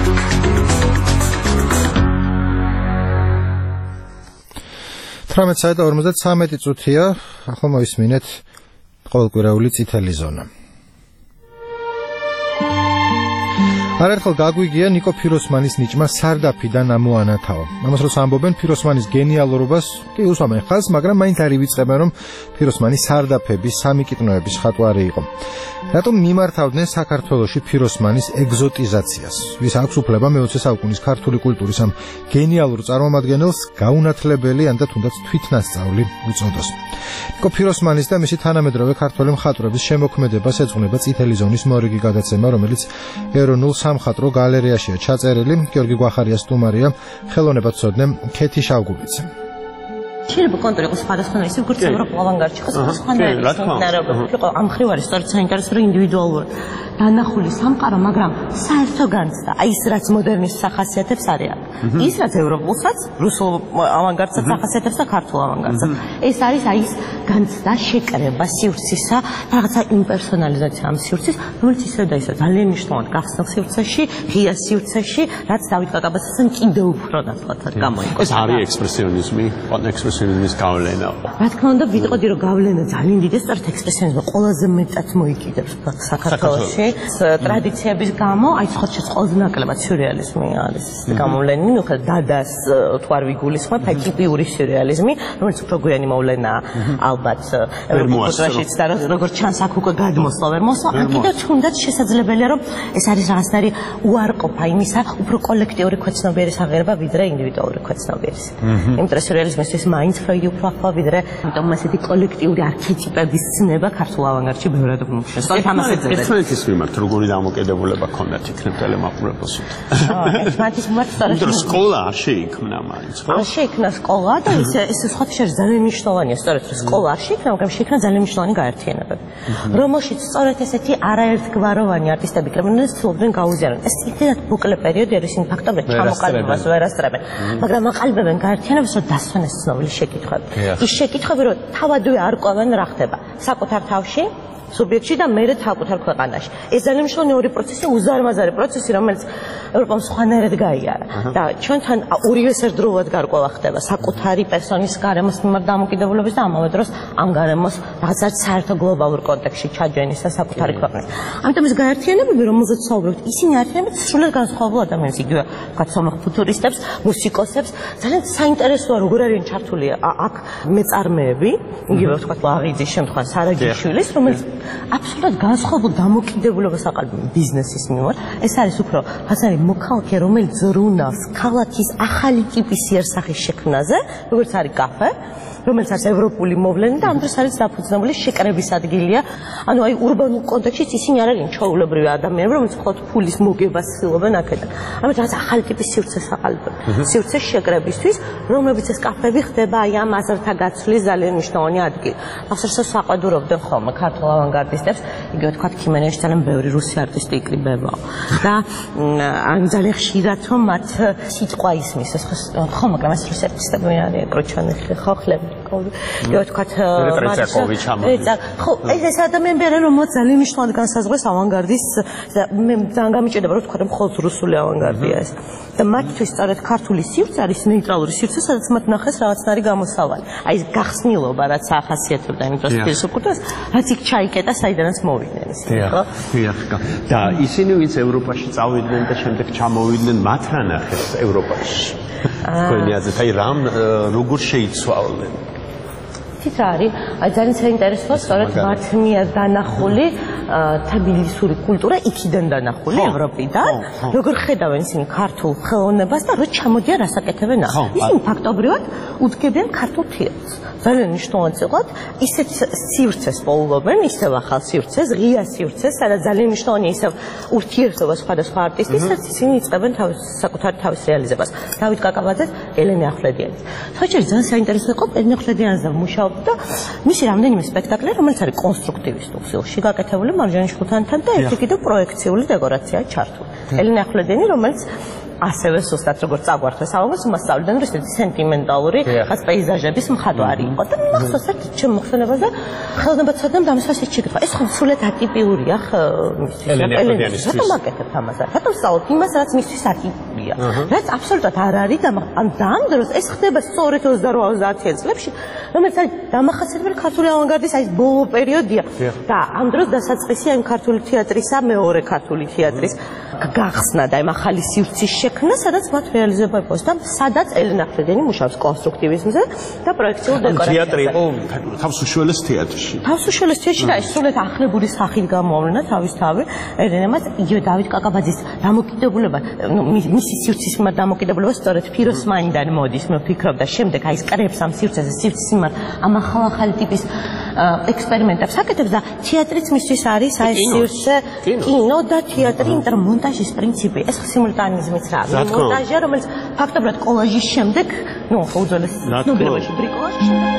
18:53 წუთია, ახლა მოისმინეთ ყოველკვირეული წითელი ზონა. არაერთხელ გაგვიგია ნიკო ფიროსმანის ნიჭმა სარდაფიდან ამოანათავა. ამას როცა ამბობენ ფიროსმანის გენიალურობას კი უსვამენ ხაზს, მაგრამ მაინც არ ივიწყებენ, რომ ფიროსმანი სარდაფების სამიკიტნოების ხატვარი იყო. რატომ მიმართავდნენ საქართველოში ფიროსმანის ეგზოტიზაციას? ვის აქვს უფლება მე-20 საუკუნის ქართული კულტურის ამ გენიალურ წარმომადგენელს გაუნათლებელი ან და თუნდაც თვითნასწავლი უწოდოს? ნიკო ფიროსმანის და მისი თანამედროვე ქართველი მხატვრების შემოქმედებას ეძღვნება წითელი ზონის მორიგი გადაცემა, რომელიც ეროვნულ სამხატვრო გალერეაშია ჩაწერილი. გიორგი გვახარია სტუმარია, ხელოვნებად ცოდნე ქეთი შავგუბიძე. შეიძლება კონტური იყოს სხვადასხვა ისე როგორც ევროპულ ავანგარდში ხო სხვადასხვანაირი სცენარები იყო ამ მხრივ არის სწორედ საინტერესო რომ ინდივიდუალურად დანახული სამყარო, მაგრამ საერთო განცდა, აი ის რაც მოდერნის სახასიათებს არის. ის რაც ევროპულსაც, რუსულ ავანგარდსაც ახასიათებს და ქართულ ავანგარდსაც. ეს არის აი ის განცდა, შეკრება სივრცისა, რაღაცა იმპერსონალიზაცია ამ სივრცის, რომელიც ისე და ისე ძალიან მნიშვნელოვანი გახსნილ სივრცეში, ღია სივრცეში, რაც დავით კაკაბაძესთან კიდევ უფრო ნათლად გამოიყო. ეს არის ექსპრესიონიზმი, ექსპრესიონიზმის გავლენა. რა თქმა უნდა, ვიტყოდი რომ გავლენა ძალიან დიდი, სწორედ ექსპრესიონიზმი ყველაზე მეტად მოიკიდებს საქართველოში. ტრადიციების გამო, აი ხოჩეს ყველაზე ნაკლებად სიურეალიზმი არის გამოვლენილი, ნუ ხა დადას თუ არ ვიგულისხმებ, აი ტიპიური სიურეალიზმი, რომელიც უფრო გვიანი მოვლენაა, ალბათ ევროპაში და როგორც ჩანს აქ უკვე გადმოსვლა ვერ მოსვლა, ან კიდევ თუნდაც შესაძლებელია რომ ეს არის რაღაცნაირი უარყოფა იმისა, უფრო კოლექტიური ქვეცნობიერის აღება ვიდრე ინდივიდუალური ქვეცნობიერის. იმიტომ რომ სიურეალიზმისთვის მაინც ფროიდი უფრო ახლო ვიდრე ამიტომ ასეთი კოლექტიური არქეტიპების ცნება ქართულ ავანგარდში ბევრად მომხდარა. სწორედ ამას ეძებდა. ერთმანეთის მიმართ როგორი დამოკიდებულება ჰქონდათ იქნებ ტელემაყურებელს? ერთმანეთის მიმართ სწორედ სკოლა არ შეიქმნა მაინც, ხო? არ შეიქმნა სკოლა და ეს სხვა შეერს ძალიან მნიშვნელოვანია, სწორედ რომ სკოლა არ შეიქმნა, მაგრამ შეიქმნა ძალიან მნიშვნელოვანი გაერთიანება. რომელშიც სწორედ ესეთი არაერთგვაროვანი არტისტები კრებდნენ ცდილობდნენ გაუზიარონ. ეს იქნებათ მოკლე პერიოდი, რომ ისინი ფაქტობრივად ჩამოყალიბებას ვერ ასწრებენ, მაგრამ აყალიბებენ გაერთიანებას, რომ დასვან ეს ცნობილი შეკითხვები. ის შეკითხვები, რომ თავადვე არ ყვავენ რა ხდება საკუთარ თავში, სუბიექტში და მერე საკუთარ ქვეყანაში. ეს ძალიან მნიშვნელოვანი ორი პროცესი, უზარმაზარი პროცესი, რომელიც ევროპამ სხვანაირად გაიარა. და ჩვენთან ორივეს ერთდროულად გარკვევა ხდება საკუთარი პერსონის გარემოს მიმართ დამოკიდებულების და ამავე დროს ამ გარემოს რაღაცა საერთო გლობალურ კონტექსტში ჩაჯვენისა საკუთარი ქვეყნის. ამიტომ ეს გაერთიანებები, რომელზეც ვსაუბრობთ, ისინი აერთიანებენ სრულად განსხვავებულ ადამიანებს, იგივე ვთქვათ სომეხ ფუტურისტებს, მუსიკოსებს, ძალიან საინტერესოა როგორ არიან ჩართული აქ მეწარმეები, იგივე ვთქვათ ლაღიძის შემთხვევაში სარაჯიშვილის, რომელიც აბსოლუტურად განსხვავებულ დამოკიდებულებას აყალიბებენ ბიზნესის მიმართ. ეს არის უფრო ხასარი მოქალაქე, რომელიც ზრუნავს ქალაქის ახალი ტიპის იერსახის შექმნაზე, როგორც არის კაფე, რომელიც არის ევროპული მოვლენა და ამ დროს არის დაფუძნებული შეკრების ადგილია. ანუ აი ურბანულ კონტექსტში ისინი არ არიან ჩვეულებრივი ადამიანები, რომელიც მხოლოდ ფულის მოგებას ცდილობენ აქედან. ამიტომ რაღაც ახალი ტიპის სივრცეს აყალიბებენ. სივრცეს შეკრებისთვის, რომლებიც ეს კაფეები ხდება აი ამ აზრთა გაცვლის ძალიან მნიშვნელოვანი ადგილი. ახსოვს საყვედურობდნენ ხოლმე ქართულ ავანგარდისტებს, იგივე თქვათ ქიმენიაში ძალიან ბევრი რუსი არტისტი იკრიბება. და ან ძალიან ხშირად რომ მათ სიტყვა ისმის, ეს ხო, მაგრამ ეს რუსი არტისტები არიან, კროჩანიხი ხო ხლები. იგივე თქვათ რეტრეცაკოვიჩ ამბობს. ხო, ეს ადამიანები არიან, რომელსაც ძალიან მნიშვნელოვნად განსაზღვრეს ავანგარდის და მე ძალიან გამიჭირდება რომ თქვა რომ მხოლოდ რუსული ავანგარდია ეს. და მათთვის სწორედ ქართული სივრცე არის ნეიტრალური სივრცე, სადაც მათ ნახეს რაღაცნაირი გამოსავალი. აი ეს გახსნილობა, რაც ახასიათებდა იმ დროს ფილოსოფიას, რაც იქ ჩაიკეტა, საიდანაც მოვიდნენ ისინი, ხო? დიახ. და ისინი, ვინც ევროპაში წავიდნენ და შემდეგ ჩამოვიდნენ, მათ რა ნახეს ევროპაში? თქვენი აზრით, აი რამ როგორ შეიცვალნენ? თით არის, აი ძალიან საინტერესოა, სწორედ მათ მიერ დანახული თბილისური კულტურა იქიდან დანახული ევროპიდან, როგორ ხედავენ ისინი ქართულ ხელოვნებას და რო ჩამოდიან რასაკეთებენ ახ. ისინი ფაქტობრივად უდგებიან ქართულ თეატრს. ძალიან მნიშვნელოვანი ცეკვად ისეთ სივრცეს პოულობენ, ისევ ახალ სივრცეს, ღია სივრცეს, სადაც ძალიან მნიშვნელოვანია ისევ ურთიერთობა სხვადასხვა არტისტის, სადაც ისინი იწყებენ საკუთარი თავის რეალიზებას. დავით კაკაბაძე, ელენე ახვლედიანის. საერთოდ ძალიან საინტერესო იყო ელენე ახვლედიანზე მუშაობა და მისი რამდენიმე სპექტაკლი, რომელიც არის კონსტრუქტივისტურ სტილში გაკეთებული მარჯანიშვილთან და ერთი კიდევ პროექციული დეკორაციაა ჩართული. ელენე ახვლედიანი, რომელიც ასევე სუსტად როგორც წაგვართვეს ალბათ მასწავლიდან რომ ესეთი სენტიმენტალური ხაც პეიზაჟების მხატვარი იყო და მახსოვს ერთ ჩემ მოხსენებაზე ხელოვნება ცოდნამ დამისვას ეს შეკითხვა ეს ხო სულად ატიპიურია ელენეის რატომ აკეთებთ ამას რატომ სწავლობთ იმას რაც მისთვის ატიპურია რაც აბსოლუტურად არ არის და ამ დროს ეს ხდება სწორედ 28-30 წლებში რომელიც არის დამახასიათებელი ქართული ავანგარდის აი ბოლო პერიოდია და ამ დროს დასაწყისია იმ ქართული თეატრისა მეორე ქართული თეატრის გახსნა და იმ ახალი სივრცის შექმნა, სადაც მათ რეალიზება იყოს და სადაც ელენე ახვლედიანი მუშაობს კონსტრუქტივიზმზე და პროექციულ დეკორაციაზე. თეატრი იყო თავსუშველის თეატრში. თავსუშველის თეატრში და სრულად ახლებული სახით გამოავლინა თავისთავი ელენემაც იგივე დავით კაკაბაძის დამოკიდებულება, მისი სივრცის მიმართ დამოკიდებულება სწორედ ფიროსმანიდან მოდის, მე ვფიქრობ და შემდეგ აი ეს კრებს ამ სივრცეზე სივრცის მიმართ ამ ახალი ტიპის ექსპერიმენტებს აკეთებს და თეატრიც მისთვის არის აი სივრცე, კინო და თეატრი, იმიტომ რომ მონტაჟის პრინციპი ეს სიმულტანიზმიც რა. მონტაჟია, რომელიც ფაქტობრივად კოლაჟის შემდეგ, ნუ უძველეს ცნობიერებაში ბრიკოლაჟის შემდეგ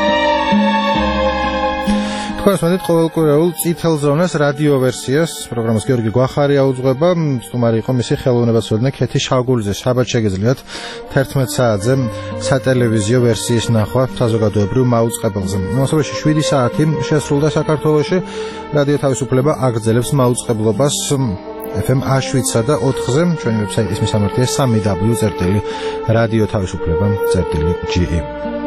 თქვენს მოდით ყოველკვირეულ წითელ ზონას რადიო ვერსიას პროგრამას გიორგი გვახარია უძღვება, სტუმარი იყო მისი ხელოვნებაცოდნე ქეთი შავგულიძე. შაბათ შეგიძლიათ 11 საათზე სატელევიზიო ვერსიის ნახვა საზოგადოებრივ მაუწყებელზე. მოსავალში 7 საათი შესრულდა საქართველოში. რადიო თავისუფლება აგრძელებს მაუწყებლობას FM Auschwitz-სა და 4-ზე. ჩვენი ვებსაიტის მისამართია www.radioთავისუფლება.ge